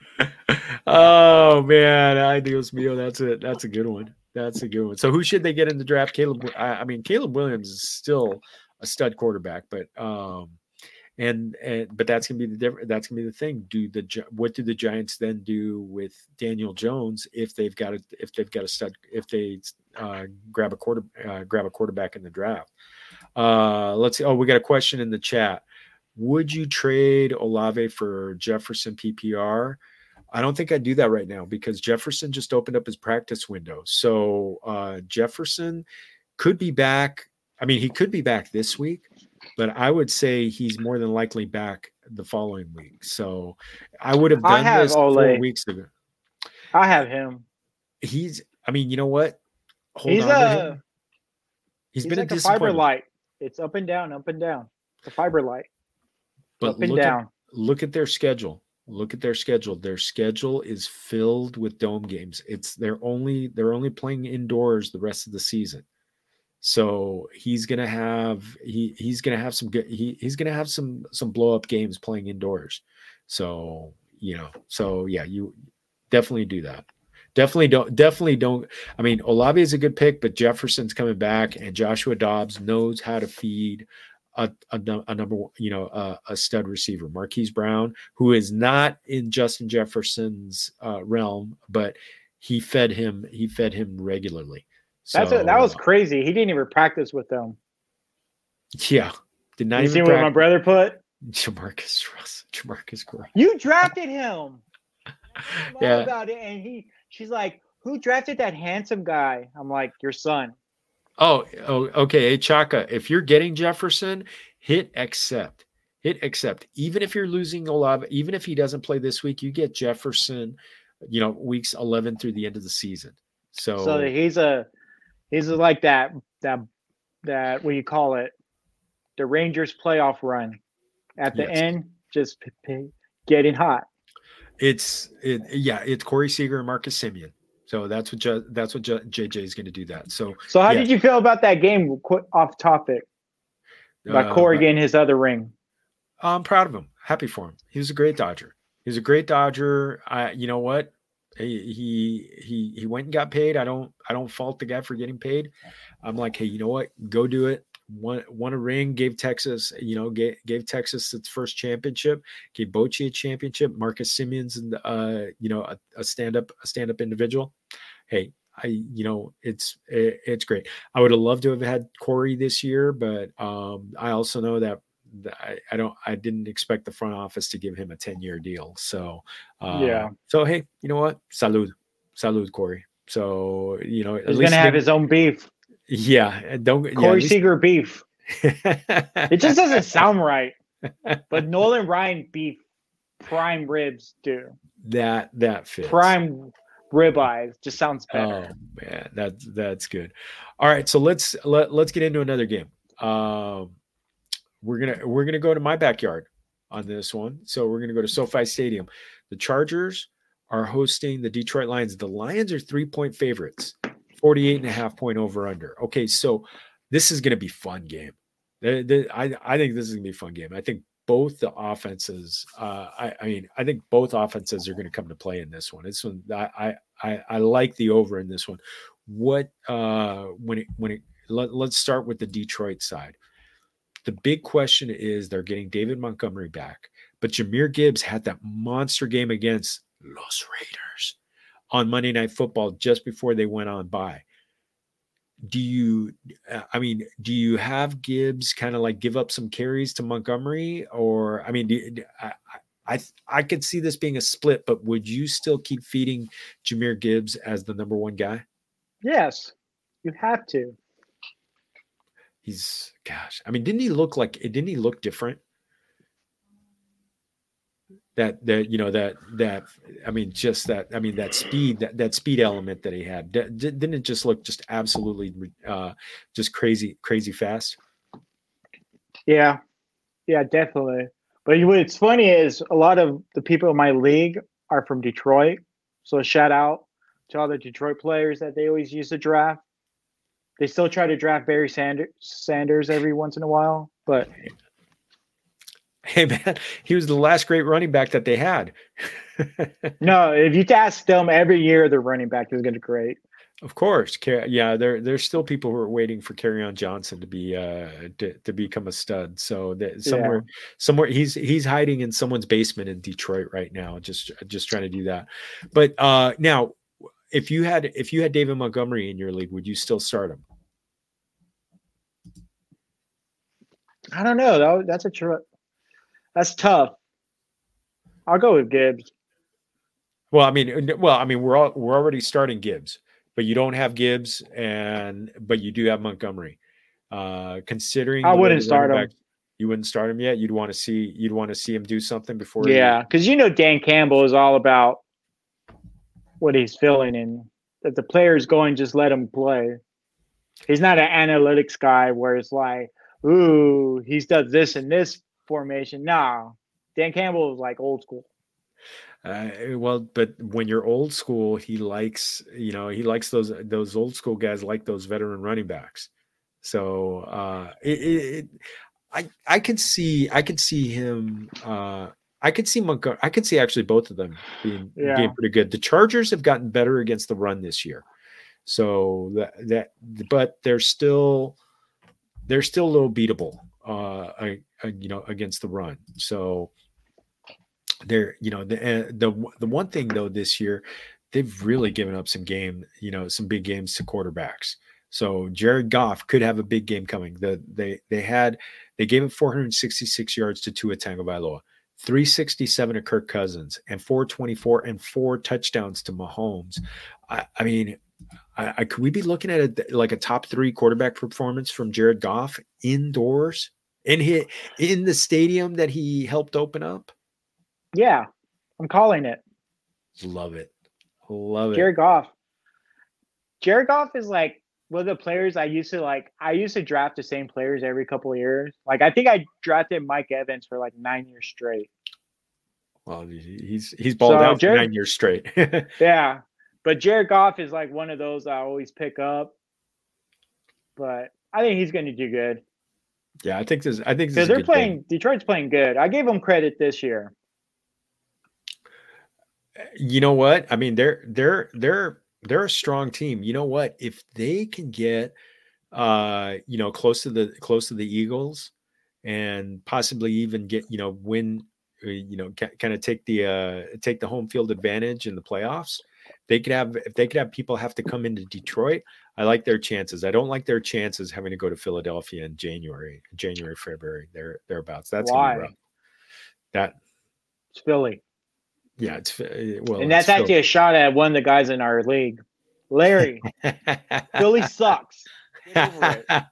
Oh man, I Dios mío, that's it. That's a good one. That's a good one. So who should they get in the draft? Caleb. I, I mean, Caleb Williams is still a stud quarterback, but um, and and but that's gonna be the different. That's gonna be the thing. Do the what do the Giants then do with Daniel Jones if they've got a if they've got a stud if they uh, grab a quarter uh, grab a quarterback in the draft? Uh, let's see. Oh, we got a question in the chat. would you trade Olave for Jefferson P P R? I don't think I'd do that right now because Jefferson just opened up his practice window. So uh, Jefferson could be back. I mean, he could be back this week, but I would say he's more than likely back the following week. So I would have done I have this Ole. four weeks ago. I have him. He's, I mean, you know what? Hold he's on a, to him. He's, he's been like a a fiber disappointment. light. It's up and down, up and down. It's a fiber light. But up and look down. At, look at their schedule. Look at their schedule. Their schedule is filled with dome games. It's they're only they're only playing indoors the rest of the season. So he's gonna have he he's gonna have some good he he's gonna have some some blow up games playing indoors. So you know, so yeah, you definitely do that. Definitely don't definitely don't. I mean, Olave is a good pick, but Jefferson's coming back, and Joshua Dobbs knows how to feed a, a, a number one, you know, a, a stud receiver, Marquise Brown, who is not in Justin Jefferson's uh, realm, but he fed him. He fed him regularly. So That's a, that was crazy. He didn't even practice with them. Yeah, did not you even. See practice. What my brother put? Jamarcus Russ. Jamarcus Russ. You drafted him. Yeah. About it, and he. She's like, "Who drafted that handsome guy?" I'm like, "Your son." Oh, oh, okay. Hey, Chaka, if you're getting Jefferson, hit accept. Hit accept. Even if you're losing Olave, even if he doesn't play this week, you get Jefferson, you know, weeks eleven through the end of the season. So, so he's a he's a, like that that that what do you call it? The Rangers playoff run. At the yes. end, just p- p- getting hot. It's it yeah, it's Corey Seager and Marcus Simeon. So that's what J- that's what J- JJ is going to do that. So so how yeah. did you feel about that game? Qu- off topic about uh, Corey getting his other ring. I'm proud of him. Happy for him. He was a great Dodger. He was a great Dodger. I, you know what? He he he he went and got paid. I don't I don't fault the guy for getting paid. I'm like, hey, you know what? Go do it. Won, won a ring, gave Texas, you know, gave, gave Texas its first championship, gave Bochy a championship, Marcus Simeon's, and uh, you know, a, a stand-up, a stand-up individual. Hey, I, you know, it's it, it's great. I would have loved to have had Corey this year, but um, I also know that I, I don't, I didn't expect the front office to give him a ten-year deal. So uh, yeah. So hey, you know what? Salud, salud, Corey. So you know, he's gonna have his own beef. Yeah, don't Corey yeah, Seager beef. It just doesn't sound right. But Nolan Ryan beef, prime ribs do. That that fits. Prime ribeyes just sounds better. Oh man, that's that's good. All right, so let's let let's get into another game. Um, we're gonna we're gonna go to my backyard on this one. So we're gonna go to SoFi Stadium. The Chargers are hosting the Detroit Lions. The Lions are three point favorites. forty-eight and a half point over under. Okay, so this is going to be fun game. The, the, I, I think this is going to be a fun game. I think both the offenses, uh, I, I mean, I think both offenses are going to come to play in this one. This one, I, I, I like the over in this one. What, uh, when it, when it, let, let's start with the Detroit side. The big question is they're getting David Montgomery back, but Jahmyr Gibbs had that monster game against Los Raiders on Monday Night Football just before they went on by. Do you, I mean, do you have Gibbs kind of like give up some carries to Montgomery? Or, I mean, do, I, I I could see this being a split, but would you still keep feeding Jahmyr Gibbs as the number one guy? Yes, you have to. He's, gosh, I mean, didn't he look like, didn't he look different? That that you know that that I mean just that I mean that speed that that speed element that he had d- didn't it just look just absolutely uh, just crazy crazy fast? Yeah, yeah, definitely. But what's funny is a lot of the people in my league are from Detroit, so shout out to all the Detroit players that they always use to draft. They still try to draft Barry Sanders Sanders every once in a while, but. Hey man, he was the last great running back that they had. No, if you ask them every year, the running back is going to be great. Of course, yeah. There, there's still people who are waiting for Kerryon Johnson to be uh to, to become a stud. So that somewhere, yeah. somewhere he's he's hiding in someone's basement in Detroit right now, just just trying to do that. But uh now, if you had if you had David Montgomery in your league, would you still start him? I don't know. That, that's a true. That's tough. I'll go with Gibbs. Well, I mean, well, I mean, we're all, we're already starting Gibbs, but you don't have Gibbs, and but you do have Montgomery. Uh, considering I the way wouldn't the start running him. back, you wouldn't start him yet. You'd want to see you'd want to see him do something before. Yeah, because you know Dan Campbell is all about what he's feeling, and if the player's going, just let him play. He's not an analytics guy where it's like, ooh, he's does this and this formation. Nah, Dan Campbell is like old school. Uh, well, but when you're old school, he likes, you know, he likes those those old school guys like those veteran running backs. So uh, it, it, I I could see I could see him. Uh, I could see Montgomery. I could see actually both of them being Yeah. being pretty good. The Chargers have gotten better against the run this year, so that that but they're still they're still a little beatable. Uh, I, I, you know, against the run. So. They're, you know, the the the one thing though this year, they've really given up some game, you know, some big games to quarterbacks. So Jared Goff could have a big game coming. The they they had they gave up four hundred sixty-six yards to Tua Tagovailoa, three sixty-seven to Kirk Cousins, and four twenty-four and four touchdowns to Mahomes. I, I mean, I, I, could we be looking at a, like a top three quarterback performance from Jared Goff indoors in his, in the stadium that he helped open up? Yeah, I'm calling it. Love it. Love it. Jared Goff. Jared Goff is like one of the players I used to like. I used to draft the same players every couple of years. Like I think I drafted Mike Evans for like nine years straight. Well, he's he's balled so out Jared, for nine years straight. Yeah, but Jared Goff is like one of those I always pick up. But I think he's going to do good. Yeah, I think this. I think because they're playing. Game. Detroit's playing good. I gave them credit this year. You know what? I mean, they're they're they're they're a strong team. You know what? If they can get uh, you know, close to the close to the Eagles and possibly even get, you know, win, you know, ca- kind of take the uh take the home field advantage in the playoffs, they could have if they could have people have to come into Detroit. I like their chances. I don't like their chances having to go to Philadelphia in January, January, February, there thereabouts. That's Why? gonna be rough. That it's Philly. Yeah, it's well, and that's actually Philly. A shot at one of the guys in our league, Larry. Philly sucks. Get over it.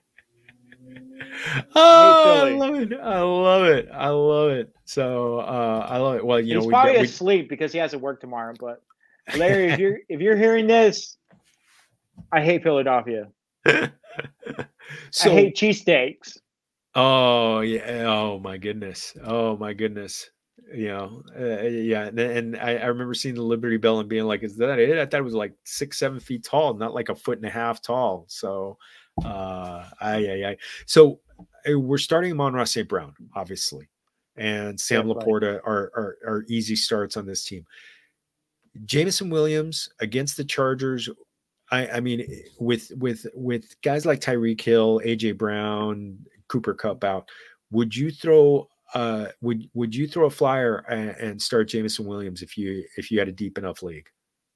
Oh, I, I love it! I love it! I love it! So uh, I love it. Well, you He's know, probably we, we, asleep because he has to work tomorrow. But Larry, if you're if you're hearing this, I hate Philadelphia. So, I hate cheesesteaks. Oh yeah! Oh my goodness! Oh my goodness! You know, uh, yeah, and, and I, I remember seeing the Liberty Bell and being like, "Is that it?" I thought it was like six, seven feet tall, not like a foot and a half tall. So, uh, I, I, I. So we're starting Amon-Ra Saint Brown, obviously, and Sam yeah, Laporta are, are are easy starts on this team. Jameson Williams against the Chargers. I, I mean, with with with guys like Tyreek Hill, A J Brown, Cooper Kupp out, would you throw? Uh, would would you throw a flyer and, and start Jameson Williams if you if you had a deep enough league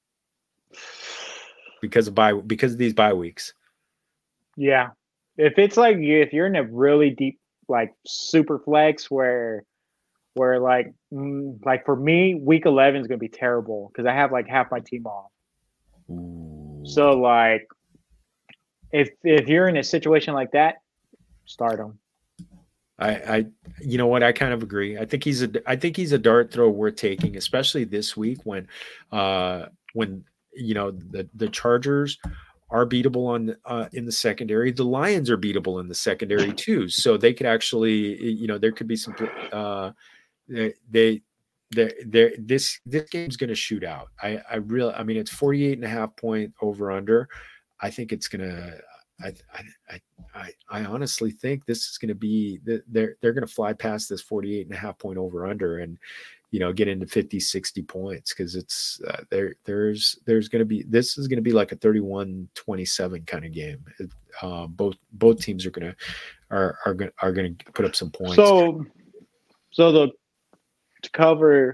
because of bye because of these bye weeks? Yeah, if it's like if you're in a really deep like super flex where where like mm, like for me week eleven is gonna be terrible because I have like half my team off. Ooh. So like if if you're in a situation like that, start him. I, I, you know what? I kind of agree. I think he's a, I think he's a dart throw worth taking, especially this week when, uh, when you know the the Chargers are beatable on uh, in the secondary. The Lions are beatable in the secondary too, so they could actually, you know, there could be some. Uh, they, they, they, this this game's going to shoot out. I, I really, I mean, it's forty-eight and a half point over under. I think it's going to. I, I I I honestly think this is going to be they're they're going to fly past this forty-eight and a half point over under and you know get into fifty sixty points because it's uh, there there's there's going to be this is going to be like a thirty-one twenty-seven kind of game. Uh, both both teams are going to are are going are going to put up some points. So so the to cover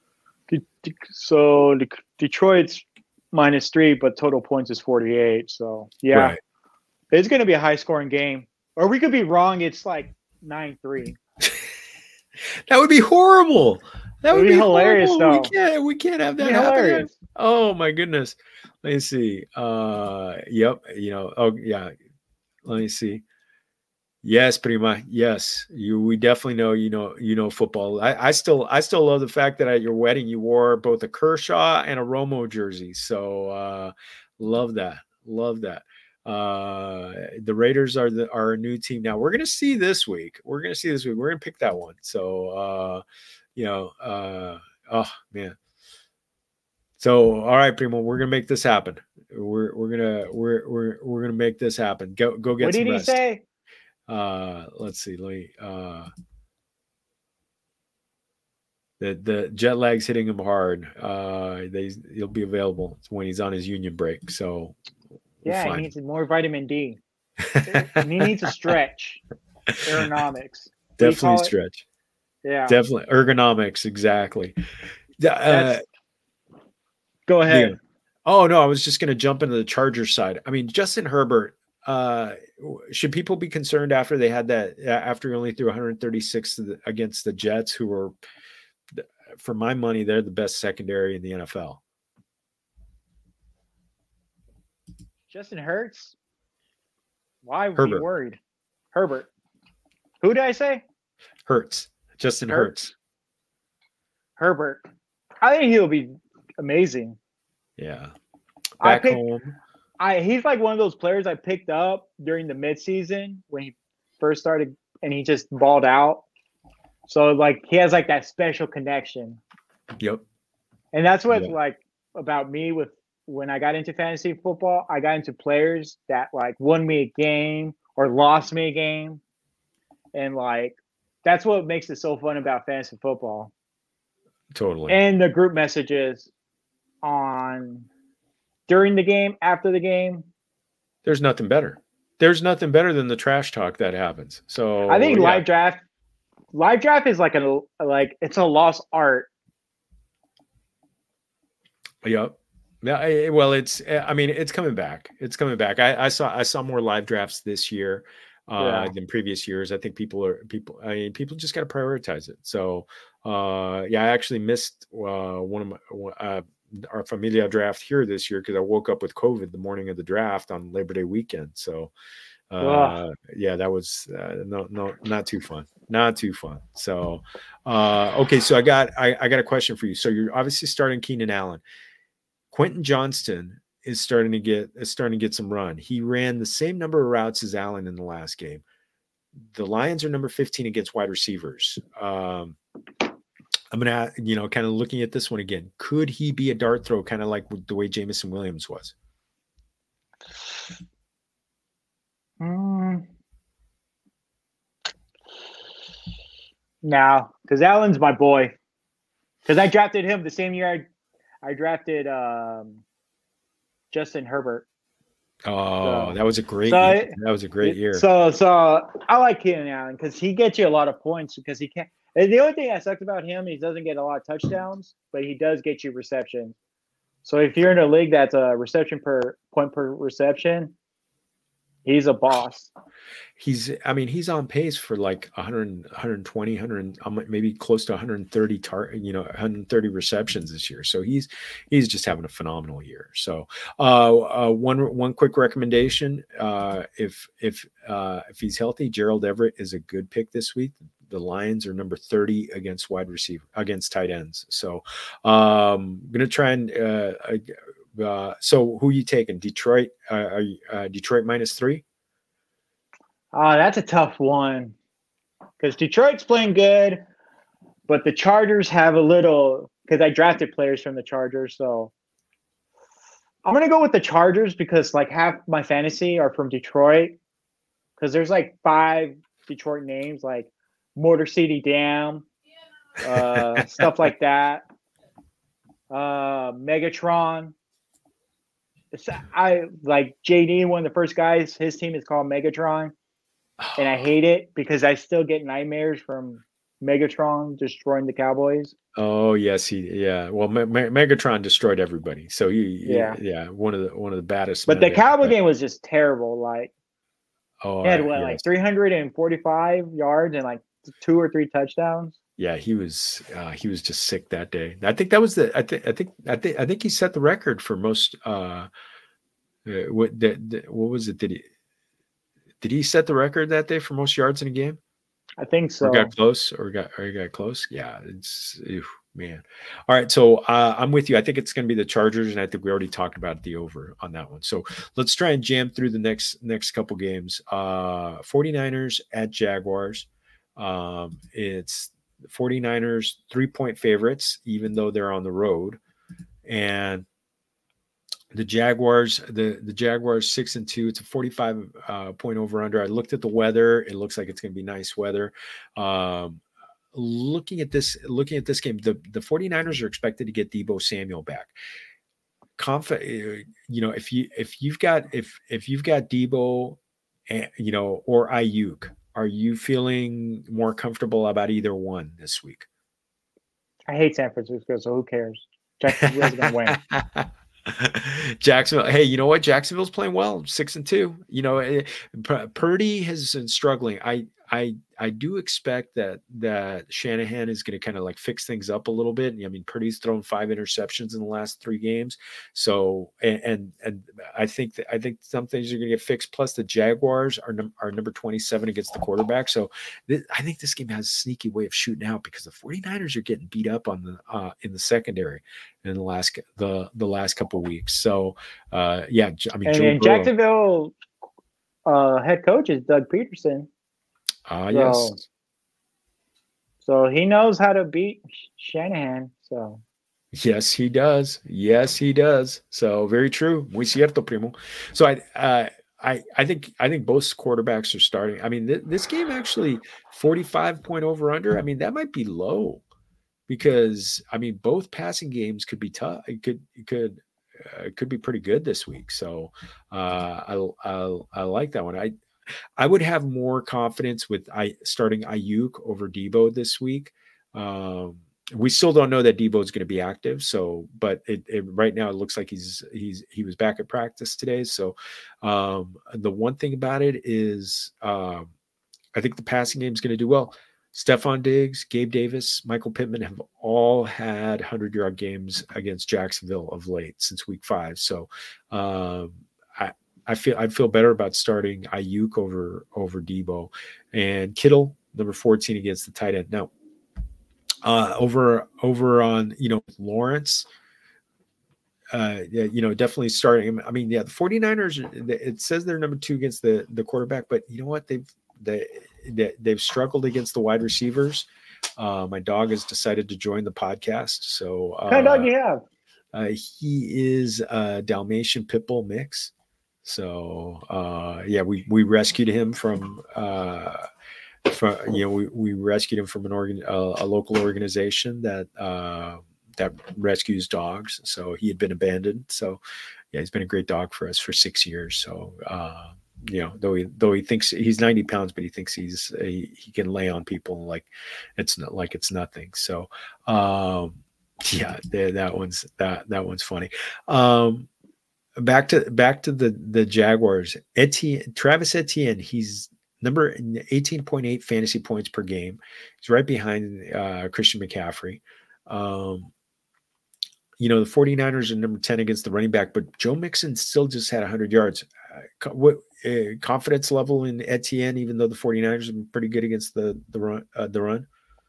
so the Detroit's minus three, but total points is forty-eight. So yeah. Right. It's going to be a high-scoring game. Or we could be wrong. It's like nine three. That would be horrible. That would It'd be be hilarious, horrible. though. We can't. We can't have that It'd be happen. hilarious. Oh my goodness. Let me see. Uh, yep. You know. Oh yeah. Let me see. Yes, Prima. Yes, you. We definitely know. You know. You know football. I, I still. I still love the fact that at your wedding you wore both a Kershaw and a Romo jersey. So uh, love that. Love that. Uh, the Raiders are the are a new team now. We're gonna see this week. We're gonna see this week. We're gonna pick that one. So uh, you know. Uh, oh man. So all right, Primo. We're gonna make this happen. We're we're gonna we're we're we're gonna make this happen. Go go get What some did he rest. say? Uh, let's see. Let me. Uh, the the jet lag's hitting him hard. Uh, they he'll be available when he's on his union break. So we'll Yeah, he find needs more vitamin D. And he needs a stretch. Ergonomics. What do you definitely call it? stretch. Yeah. Definitely ergonomics. Exactly. Yeah, Uh, That's- Go ahead. yeah. Oh no, I was just going to jump into the Chargers side. I mean, Justin Herbert. Uh, should people be concerned after they had that? After he only threw one hundred thirty-six to the, against the Jets, who were, for my money, they're the best secondary in the N F L. Justin Hurts? Why would Herbert. be worried? Herbert. Who did I say? Hurts. Justin Hurts. Hurts. Herbert. I think he'll be amazing. Yeah. I Back picked, home. I he's like one of those players I picked up during the midseason when he first started and he just balled out. So like he has like that special connection. Yep. And that's what's Yeah. like about me with when I got into fantasy football, I got into players that like won me a game or lost me a game. And like that's what makes it so fun about fantasy football. Totally. And the group messages on during the game, after the game. There's nothing better. There's nothing better than the trash talk that happens. So I think yeah. live draft live draft is like a like it's a lost art. Yep. Yeah. I- Well, it's. I mean, it's coming back. It's coming back. I, I saw. I saw more live drafts this year uh, Yeah. than previous years. I think people are people. I mean, people just got to prioritize it. So, uh, yeah, I actually missed uh, one of my uh, our Familia draft here this year because I woke up with COVID the morning of the draft on Labor Day weekend. So, uh, Ugh. yeah, that was uh, no, no, not too fun. Not too fun. So, uh, okay. So I got. I, I got a question for you. So you're obviously starting Keenan Allen. Quentin Johnston is starting to get is starting to get some run. He ran the same number of routes as Allen in the last game. The Lions are number fifteen against wide receivers. Um, I'm gonna, you know, kind of looking at this one again. Could he be a dart throw, kind of like the way Jameson Williams was? Mm. No, because Allen's my boy. Because I drafted him the same year I I drafted um, Justin Herbert. Oh, So- that was a great so year. it- that was a great year. So so I like Keenan Allen because he gets you a lot of points because he can't. And the only thing that sucks about him, he doesn't get a lot of touchdowns, but he does get you receptions. So if you're in a league that's a reception per point per reception, he's a boss. He's, I mean, he's on pace for like one hundred, one twenty, one hundred, um, maybe close to one hundred thirty tar, you know, one hundred thirty receptions this year. So he's, he's just having a phenomenal year. So, uh, uh one, one quick recommendation. Uh, if, if, uh, if he's healthy, Gerald Everett is a good pick this week. The Lions are number thirty against wide receiver, against tight ends. So, um, I'm going to try and, uh, uh, so who are you taking? Detroit, uh, are you, uh, Detroit minus three? Uh, that's a tough one because Detroit's playing good, but the Chargers have a little because I drafted players from the Chargers. So I'm going to go with the Chargers because like half my fantasy are from Detroit because there's like five Detroit names like Motor City Dam, uh, stuff like that. Uh, Megatron. It's, I like J D, one of the first guys, his team is called Megatron. And I hate it because I still get nightmares from Megatron destroying the Cowboys. Oh yes, he yeah. Well, Me- Me- Megatron destroyed everybody. So he Yeah. yeah yeah one of the one of the baddest. But the men Cowboy ever. game was just terrible. Like Oh, he had I- what, yes. like three hundred forty-five yards and like two or three touchdowns. Yeah, he was uh, he was just sick that day. I think that was the I think I think I think I think he set the record for most. Uh, uh, what the, the, what was it? Did he did he set the record that day for most yards in a game? I think Or got so. close? Or got or got close? Yeah, it's ew, man. All right, so uh, I'm with you. I think it's going to be the Chargers, and I think we already talked about the over on that one. So let's try and jam through the next next couple games. Uh, 49ers at Jaguars. Um, it's 49ers three-point favorites, even though they're on the road. And the Jaguars, the, the Jaguars six and two. It's a forty-five uh, point over under. I looked at the weather. It looks like it's going to be nice weather. Um, looking at this, looking at this game, the, the 49ers are expected to get Deebo Samuel back. Conf- you know, if you if you've got if if you've got Deebo, you know, or Ayuk, are you feeling more comfortable about either one this week? I hate San Francisco, so who cares? Jacksonville's gonna win. Jacksonville. Hey, you know what? Jacksonville's playing well, six and two. You know, it, Purdy has been struggling. I, I, I do expect that that Shanahan is going to kind of like fix things up a little bit. I mean, Purdy's thrown five interceptions in the last three games, so and and, and I think that I think some things are going to get fixed. Plus, the Jaguars are num- are number twenty-seven against the quarterback, so th- I think this game has a sneaky way of shooting out because the 49ers are getting beat up on the uh, in the secondary in the last the the last couple of weeks. So uh, yeah, I mean, and, Joe and Burrow, Jacksonville uh, head coach is Doug Peterson. Ah, uh, so, yes. So he knows how to beat Shanahan. So yes, he does. Yes, he does. So very true. Muy cierto, primo. So I, uh, I, I think I think both quarterbacks are starting. I mean, th- this game actually forty-five point over under. I mean, that might be low because I mean both passing games could be tough. It could it could uh, it could be pretty good this week. So uh, I I I like that one. I I would have more confidence with I starting Ayuk over Deebo this week. Um, we still don't know that Deebo is going to be active. So, but it, it, right now it looks like he's he's he was back at practice today. So, um, the one thing about it is, um, I think the passing game is going to do well. Stephon Diggs, Gabe Davis, Michael Pittman have all had hundred-yard games against Jacksonville of late since week five. So, um, I, I feel I feel better about starting Ayuk over over Deebo and Kittle, number fourteen against the tight end. Now, uh, over over on you know Lawrence, uh, yeah, you know, definitely starting. I mean, yeah, the 49ers, it says they're number two against the the quarterback, but you know what? They've they, they they've struggled against the wide receivers. Uh, my dog has decided to join the podcast. So, uh, what kind of dog you have? Uh, he is a Dalmatian pit bull mix. So, uh, yeah, we we rescued him from. Uh, from you know, we, we rescued him from an organ, uh, a local organization that. Uh, that rescues dogs. So he had been abandoned. So yeah, he's been a great dog for us for six years. So, uh, you know, though he, though he thinks he's ninety pounds, but he thinks he's, he, he can lay on people like it's not like it's nothing. So, um, yeah, that one's, that, that one's funny. Um, back to, back to the, the Jaguars, Etienne, Travis Etienne, he's number eighteen point eight fantasy points per game. He's right behind, uh, Christian McCaffrey. Um, you know, the 49ers are number ten against the running back, but Joe Mixon still just had one hundred yards. Uh, what uh, confidence level in Etienne, even though the 49ers have been pretty good against the the run? Uh, the run?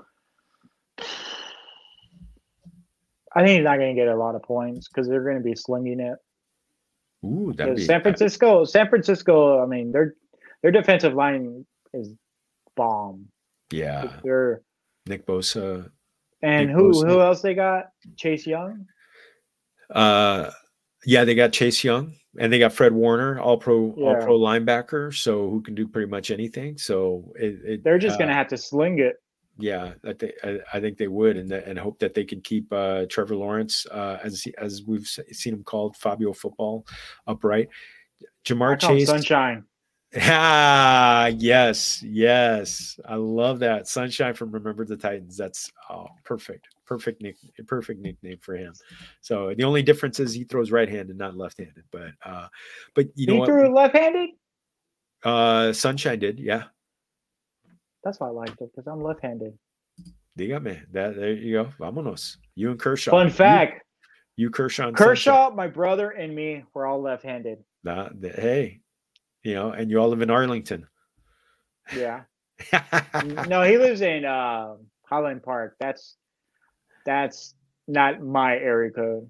I think he's not going to get a lot of points because they're going to be slinging it. Ooh, that'd be San Francisco. Uh, San Francisco. I mean, their their defensive line is bomb. Yeah, they're Nick Bosa. And Nick who Bosa. who else they got? Chase Young. Uh, yeah, they got Chase Young and they got Fred Warner, all pro, Yeah. all pro linebacker, so who can do pretty much anything. So it, it, they're just uh, going to have to sling it. Yeah, I think I, I think they would, and and hope that they can keep uh, Trevor Lawrence, uh, as as we've seen him called, Fabio Football, upright. Jamar Chase, Sunshine. Ah, yes, yes, I love that. Sunshine from Remember the Titans. That's oh, perfect, perfect nick, perfect nickname for him. So the only difference is he throws right-handed, not left-handed. But uh, but you know he what? He threw left-handed. Uh, Sunshine did, yeah. That's why I liked it because I'm left-handed. Dígame. That, there you go. Vámonos. You and Kershaw. Fun fact. You, you Kershaw and Kershaw, Sunset. my brother, and me were all left-handed. Nah, the, hey, you know, and you all live in Arlington. Yeah. No, he lives in uh, Highland Park. That's that's not my area code.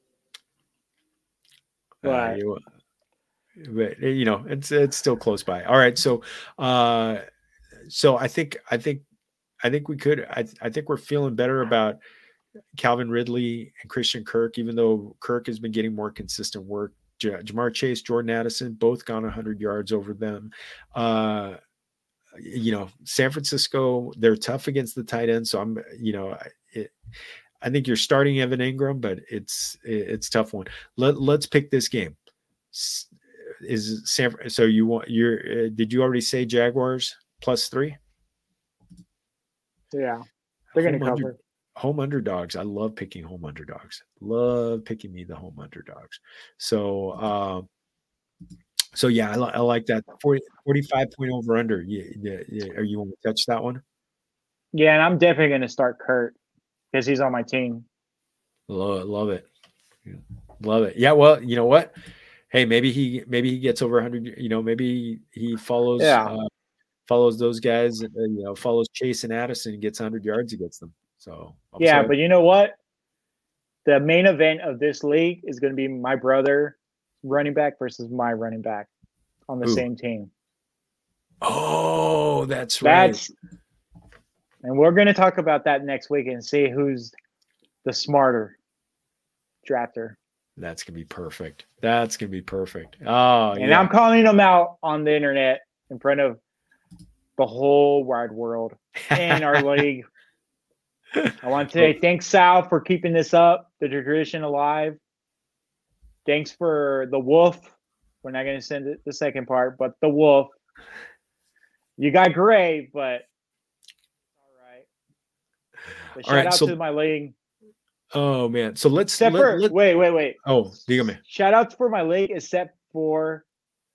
But uh, you, but you know, it's it's still close by. All right, so uh, so I think I think I think we could. I I think we're feeling better about Calvin Ridley and Christian Kirk, even though Kirk has been getting more consistent work. J- Jamar Chase, Jordan Addison, both gone one hundred yards over them. Uh, you know, San Francisco, they're tough against the tight end. So I'm, you know, it, I think you're starting Evan Ingram, but it's it's a tough one. Let Let's pick this game. Is San so you want you're? Uh, did you already say Jaguars plus three? Yeah, they're going to cover. Under, home underdogs. I love picking home underdogs. Love picking me the home underdogs. So, uh, so yeah, I, I like that. forty, forty-five point over under. Yeah, yeah, yeah. Are you want to touch that one? Yeah, and I'm definitely going to start Kurt because he's on my team. Love it. Love it. Love it. Yeah. Well, you know what? Hey, maybe he maybe he gets over one hundred. You know, maybe he follows. Yeah. Uh, follows those guys. Uh, you know, follows Chase and Addison and gets one hundred yards against them. So I'm yeah, sorry. But you know what? The main event of this league is going to be my brother running back versus my running back on the Ooh. Same team. Oh, that's right. That's, and we're going to talk about that next week and see who's the smarter drafter. That's going to be perfect. That's going to be perfect. Oh, and yeah. I'm calling them out on the internet in front of the whole wide world and our league. I want to say thanks, Sal, for keeping this up, the tradition alive. Thanks for the wolf. We're not going to send it the second part, but the wolf. You got Gray, but all right. But shout all right, out so, to my league. Oh man, so let's except let, for let, wait, wait, wait. Oh, dígame. Shout out for my league, except for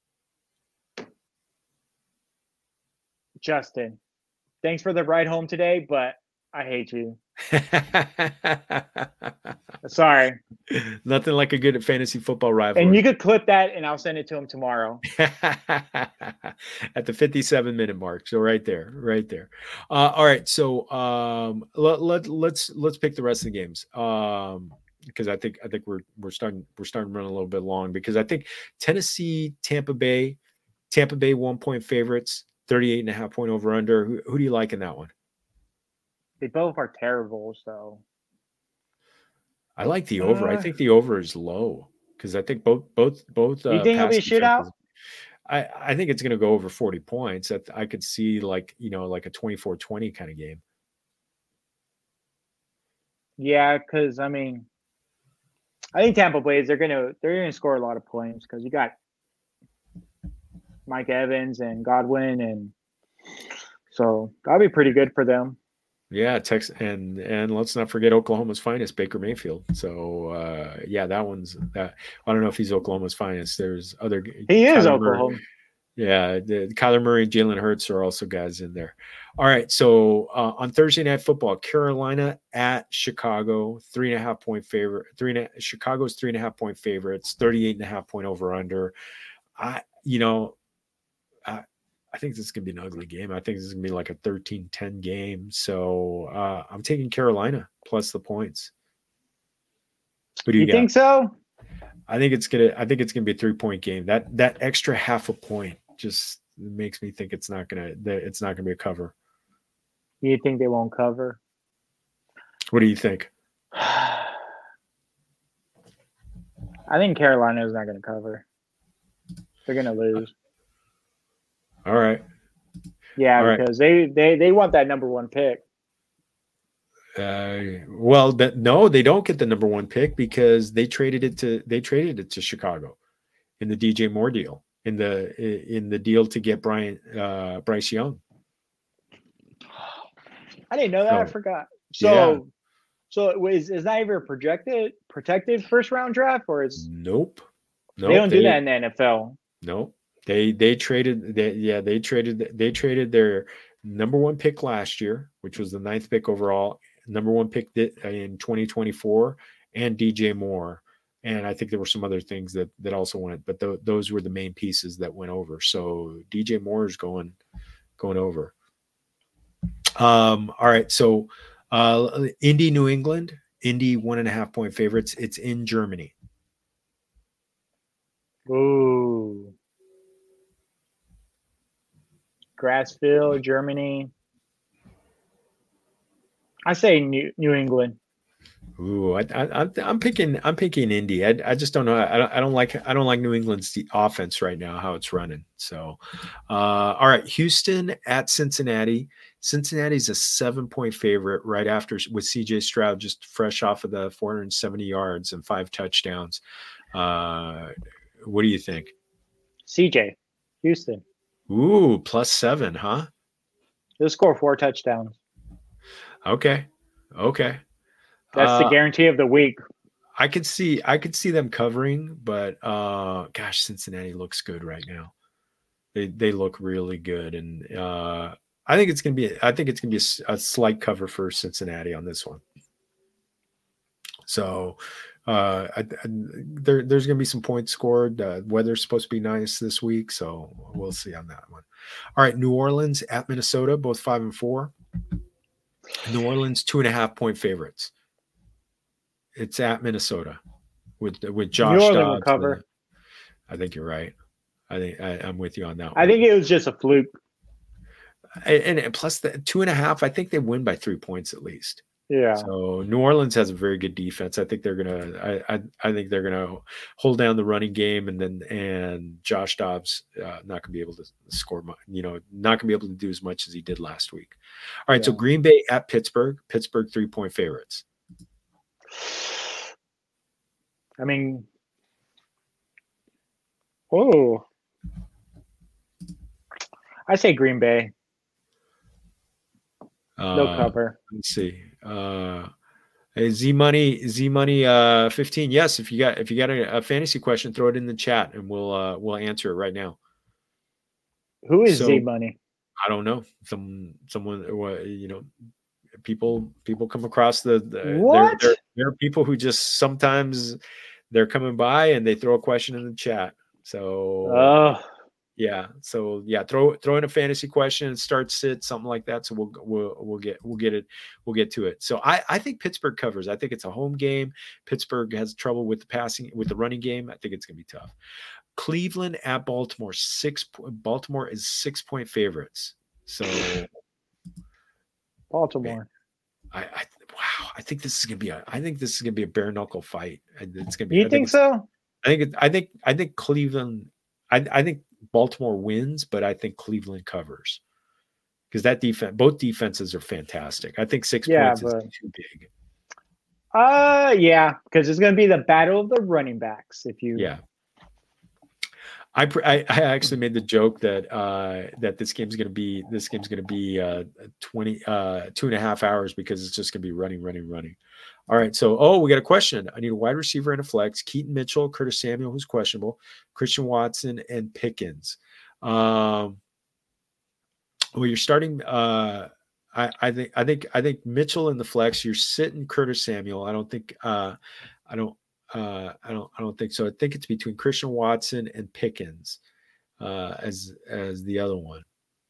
Justin. Thanks for the ride home today, but I hate you. Sorry. Nothing like a good fantasy football rivalry. And you could clip that and I'll send it to him tomorrow. At the fifty-seven minute mark. So right there, right there. Uh, all right. So um, let, let, let's let's pick the rest of the games. Um, because I think I think we're we're starting we're starting to run a little bit long because I think Tennessee, Tampa Bay, Tampa Bay one point favorites, thirty-eight and a half point over under. Who, who do you like in that one? They both are terrible, so I like the over. Uh, I think the over is low because I think both both both. You uh, think it'll be a shootout? I I think it's going to go over forty points. I, I could see like you know like a twenty-four twenty kind of game. Yeah, because I mean, I think Tampa Bay they're gonna they're gonna score a lot of points because you got Mike Evans and Godwin, and so that'll be pretty good for them. Yeah, Texas, and and let's not forget Oklahoma's finest, Baker Mayfield. So uh, yeah, that one's that. I don't know if he's Oklahoma's finest. There's other. He is Kyler Oklahoma. Murray. Yeah, the, Kyler Murray and Jalen Hurts are also guys in there. All right, so uh, on Thursday Night Football, Carolina at Chicago, three and a half point favorite. Three and a, Chicago's three and a half point favorites, thirty-eight and a half point over under. I you know, I. I think this is going to be an ugly game. I think this is going to be like a thirteen ten game. So uh, I'm taking Carolina plus the points. What do you, you think so? I think it's going to, I think it's going to be a three point game. That, that extra half a point just makes me think it's not going to, it's not going to be a cover. You think they won't cover? What do you think? I think Carolina is not going to cover. They're going to lose. All right. Yeah, All because right. they, they they want that number one pick. Uh, well, that, no, they don't get the number one pick because they traded it to they traded it to Chicago in the D J Moore deal in the in the deal to get Brian uh, Bryce Young. I didn't know that. So, I forgot. So, yeah. so is is that ever projected protected first round draft or is nope. nope they don't they, do that in the N F L. Nope. They they traded they yeah they traded they traded their number one pick last year, which was the ninth pick overall, number one pick in twenty twenty-four, and D J Moore. And I think there were some other things that that also went, but th- those were the main pieces that went over. So D J Moore is going going over. Um, all right, so uh, Indy, New England, Indy one and a half point favorites. It's in Germany. Ooh. Grassville, Germany. I say New New England. Ooh, I, I, I'm picking. I'm picking Indy. I, I just don't know. I don't, I don't like. I don't like New England's offense right now. How it's running. So, uh, all right. Houston at Cincinnati. Cincinnati's a seven point favorite right after with C J Stroud just fresh off of the four hundred seventy yards and five touchdowns. Uh, what do you think? C J, Houston. Ooh, plus seven, huh? They'll score four touchdowns. Okay. Okay. That's uh, the guarantee of the week. I could see I could see them covering, but uh gosh, Cincinnati looks good right now. They they look really good, and uh I think it's gonna be I think it's gonna be a, a slight cover for Cincinnati on this one. So uh I, I, there there's gonna be some points scored. Uh, weather's supposed to be nice this week, so we'll see on that one. All right, New Orleans at Minnesota, both five and four. New Orleans two and a half point favorites. It's at Minnesota with with Josh New Orleans Dobbs. will cover. I think you're right. I think I, I'm with you on that one. I think it was just a fluke. And, and plus the two and a half, I think they win by three points at least. Yeah. So New Orleans has a very good defense. I think they're gonna. I I, I think they're gonna hold down the running game, and then and Josh Dobbs uh, not gonna be able to score. You know, not gonna be able to do as much as he did last week. All right. Yeah. So Green Bay at Pittsburgh. Pittsburgh three point favorites. I mean, oh, I say Green Bay. They'll Uh, cover. Let's see. Uh, Z Money, Z Money, uh, fifteen. Yes, if you got if you got a, a fantasy question, throw it in the chat, and we'll uh, we'll answer it right now. Who is so, Z Money? I don't know. Some someone you know. People people come across the, the what? There, there, there are people who just sometimes they're coming by and they throw a question in the chat. So uh, yeah, so yeah, throw throw in a fantasy question and start sit something like that. So we'll we'll we'll get we'll get it we'll get to it. So I I think Pittsburgh covers. I think it's a home game. Pittsburgh has trouble with the passing with the running game. I think it's gonna be tough. Cleveland at Baltimore. Six Baltimore is six point favorites. So. Baltimore. I, I wow. I think this is gonna be a. I think this is gonna be a bare knuckle fight. It's gonna be. You I think, think so? I think. It, I think. I think Cleveland. I, I think Baltimore wins, but I think Cleveland covers because that defense. Both defenses are fantastic. I think six yeah, points but, is too big. Uh, yeah, because it's gonna be the battle of the running backs. If you. Yeah. I, I I actually made the joke that uh, that this game's gonna be this game's gonna be uh, twenty uh, two and a half hours because it's just gonna be running, running, running. All right, so oh, we got a question. I need a wide receiver and a flex. Keaton Mitchell, Curtis Samuel, who's questionable, Christian Watson, and Pickens. Um, well, you're starting. Uh, I, I think I think I think Mitchell in the flex. You're sitting Curtis Samuel. I don't think. Uh, I don't. Uh, I don't. I don't think so. I think it's between Christian Watson and Pickens uh, as as the other one.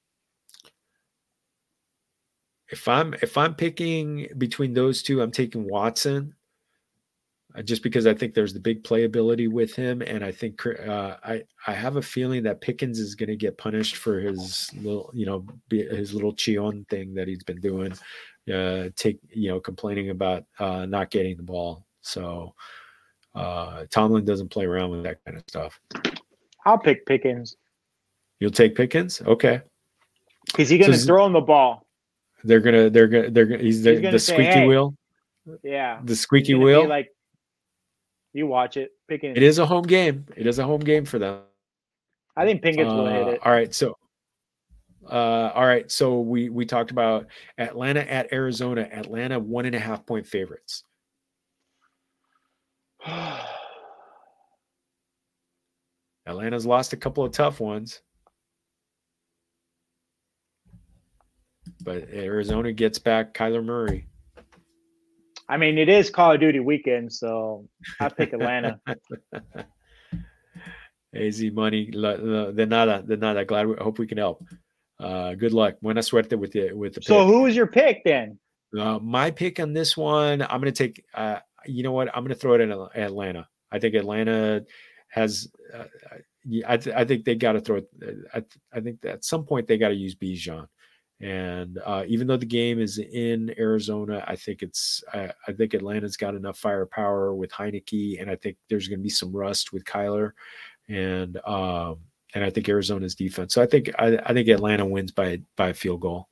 If I'm if I'm picking between those two, I'm taking Watson, uh, just because I think there's the big playability with him, and I think uh, I I have a feeling that Pickens is going to get punished for his little you know his little Chion thing that he's been doing, uh, take you know complaining about uh, not getting the ball. So. Uh, Tomlin doesn't play around with that kind of stuff. I'll pick Pickens. You'll take Pickens, okay? Is he going to so throw him the ball? They're gonna, they're gonna, they're gonna. He's, he's the, gonna the say, squeaky hey. wheel. Yeah, the squeaky wheel. Like, you watch it, Pickens. It is a home game. It is a home game for them. I think Pickens uh, will hit it. All right, so. Uh, all right, so we we talked about Atlanta at Arizona. Atlanta one and a half point favorites. Atlanta's lost a couple of tough ones. but Arizona gets back Kyler Murray. I mean, it is Call of Duty weekend, so I pick Atlanta. A Z money, de nada, de nada. Glad, we, hope we can help. Uh, good luck. Buena suerte with the with the. So, pick. who was your pick then? Uh, my pick on this one, I'm going to take. Uh, you know what? I'm going to throw it in Atlanta. I think Atlanta has. Uh, I, th- I think they got to throw it. I, th- I think that at some point they got to use Bijan. And uh, even though the game is in Arizona, I think it's I, I think Atlanta's got enough firepower with Heineke, and I think there's going to be some rust with Kyler, and um, and I think Arizona's defense. So I think I, I think Atlanta wins by by a field goal.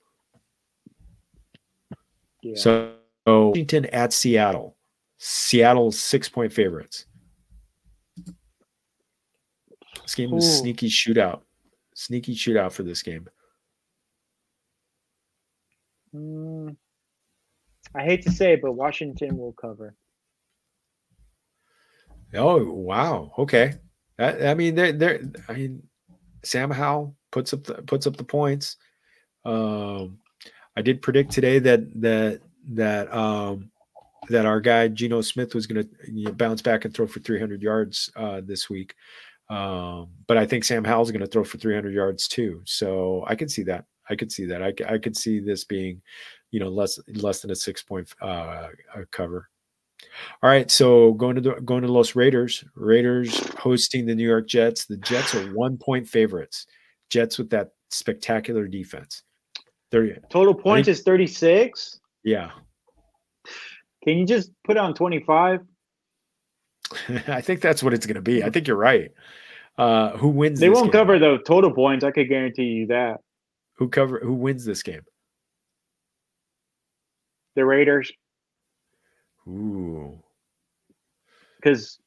Yeah. So Washington at Seattle, Seattle's six point favorites. This game is a sneaky shootout, sneaky shootout for this game. Mm, I hate to say it, but Washington will cover. Oh wow! Okay, I, I mean, they're they're. I mean, Sam Howell puts up the, puts up the points. Um, I did predict today that that that um, that our guy Geno Smith was going to you know, bounce back and throw for three hundred yards uh, this week. Um, but I think Sam Howell's going to throw for three hundred yards too. So I could see that. I could see that. I, I could see this being, you know, less less than a six point uh, cover. All right, so going to the, going to Los Raiders. Raiders hosting the New York Jets. The Jets are one point favorites. Jets with that spectacular defense. thirty Total points think, is thirty-six. Yeah. Can you just put on twenty-five? I think that's what it's going to be. I think you're right. Uh, who wins? They this won't game? cover the total points. I could guarantee you that. Who cover? Who wins this game? The Raiders. Ooh. Because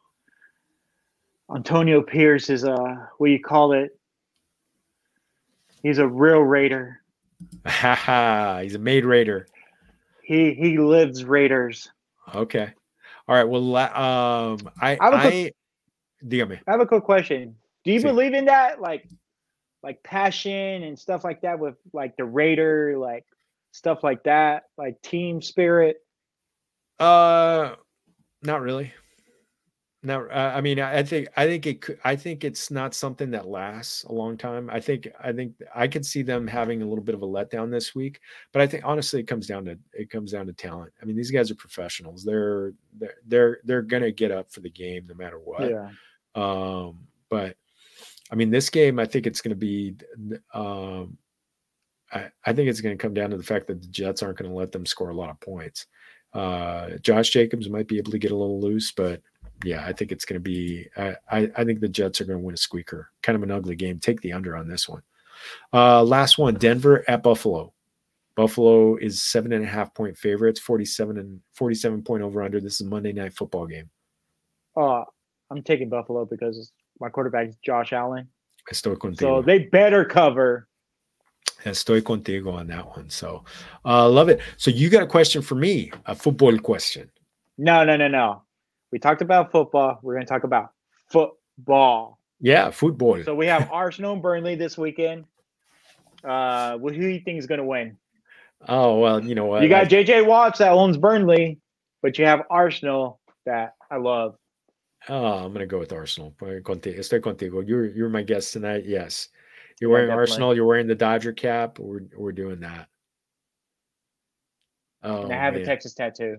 Antonio Pierce is a what do you call it? He's a real Raider. He's a made Raider. He he lives Raiders. Okay. All right. Well, um, I I, have a I, quick, dígame. I have a quick question. Do you Sí. believe in that, like, like passion and stuff like that with like the Raider, like stuff like that, like team spirit? Uh, not really. No, uh, I mean, I think I think it could, I think it's not something that lasts a long time. I think I think I could see them having a little bit of a letdown this week, but I think honestly it comes down to it comes down to talent. I mean, these guys are professionals. They're they're they're they're gonna get up for the game no matter what. Yeah. Um, but I mean, this game, I think it's going to be. Um, I, I think it's going to come down to the fact that the Jets aren't going to let them score a lot of points. Uh, Josh Jacobs might be able to get a little loose, but yeah, I think it's going to be. I, I, I think the Jets are going to win a squeaker. Kind of an ugly game. Take the under on this one. Uh, last one: Denver at Buffalo. Buffalo is seven and a half point favorites. Forty-seven and forty-seven point over under. This is a Monday Night Football game. Uh, I'm taking Buffalo because my quarterback is Josh Allen. Estoy contigo. So they better cover. Estoy contigo on that one. So, uh, love it. So you got a question for me, a football question. No, no, no, no. We talked about football. We're going to talk about football. Yeah, football. So we have Arsenal and Burnley this weekend. Uh, who do you think is going to win? Oh, well, you know what? You got J J Watts that owns Burnley, but you have Arsenal that I love. Oh, I'm going to go with Arsenal. Estoy contigo. You're, you're my guest tonight. Yes. You're Yeah, wearing definitely. Arsenal. You're wearing the Dodger cap. We're, we're doing that. Oh, And I have man. a Texas tattoo.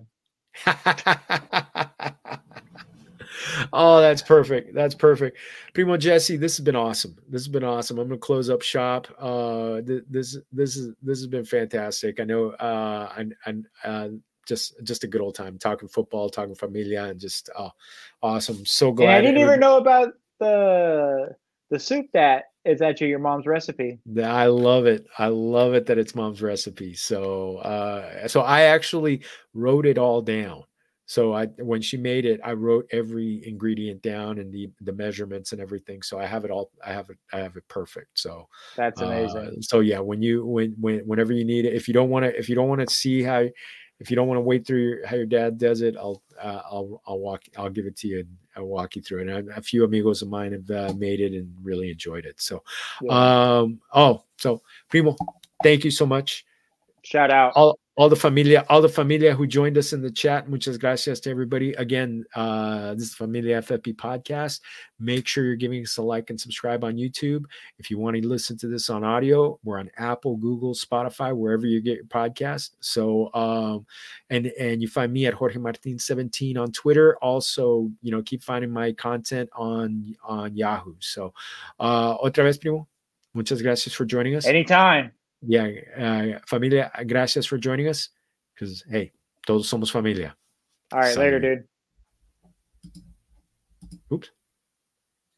Oh, that's perfect. That's perfect. Primo Jesse, this has been awesome. This has been awesome. I'm going to close up shop. Uh, th- this, this is, this has been fantastic. I know, uh, and, and, uh, just, just a good old time talking football, talking familia, and just, oh, awesome. So glad. And I didn't everybody- even know about the the soup that is actually your mom's recipe. I love it. I love it that it's mom's recipe. So, uh, so I actually wrote it all down. So I, when she made it, I wrote every ingredient down and the, the measurements and everything. So I have it all. I have it. I have it perfect. So That's amazing. Uh, so yeah, when you, when, when, whenever you need it, if you don't want to, if you don't want to see how, if you don't want to wait through your, how your dad does it, I'll, uh, I'll, I'll walk, I'll give it to you and I'll walk you through it. And a few amigos of mine have uh, made it and really enjoyed it. So, Yeah. um, oh, so Primo, thank you so much. Shout out. All, all the familia, all the familia who joined us in the chat. Muchas gracias to everybody. Again, uh, this is Familia F F P podcast. Make sure you're giving us a like and subscribe on YouTube. If you want to listen to this on audio, we're on Apple, Google, Spotify, wherever you get your podcast. So, um, and and you find me at Jorge Martin seventeen on Twitter. Also, you know, keep finding my content on on Yahoo. So, uh, otra vez, primo. Muchas gracias for joining us. Anytime. Yeah, uh, familia, gracias for joining us. Because, hey, todos somos familia. All right, Salud. later, dude.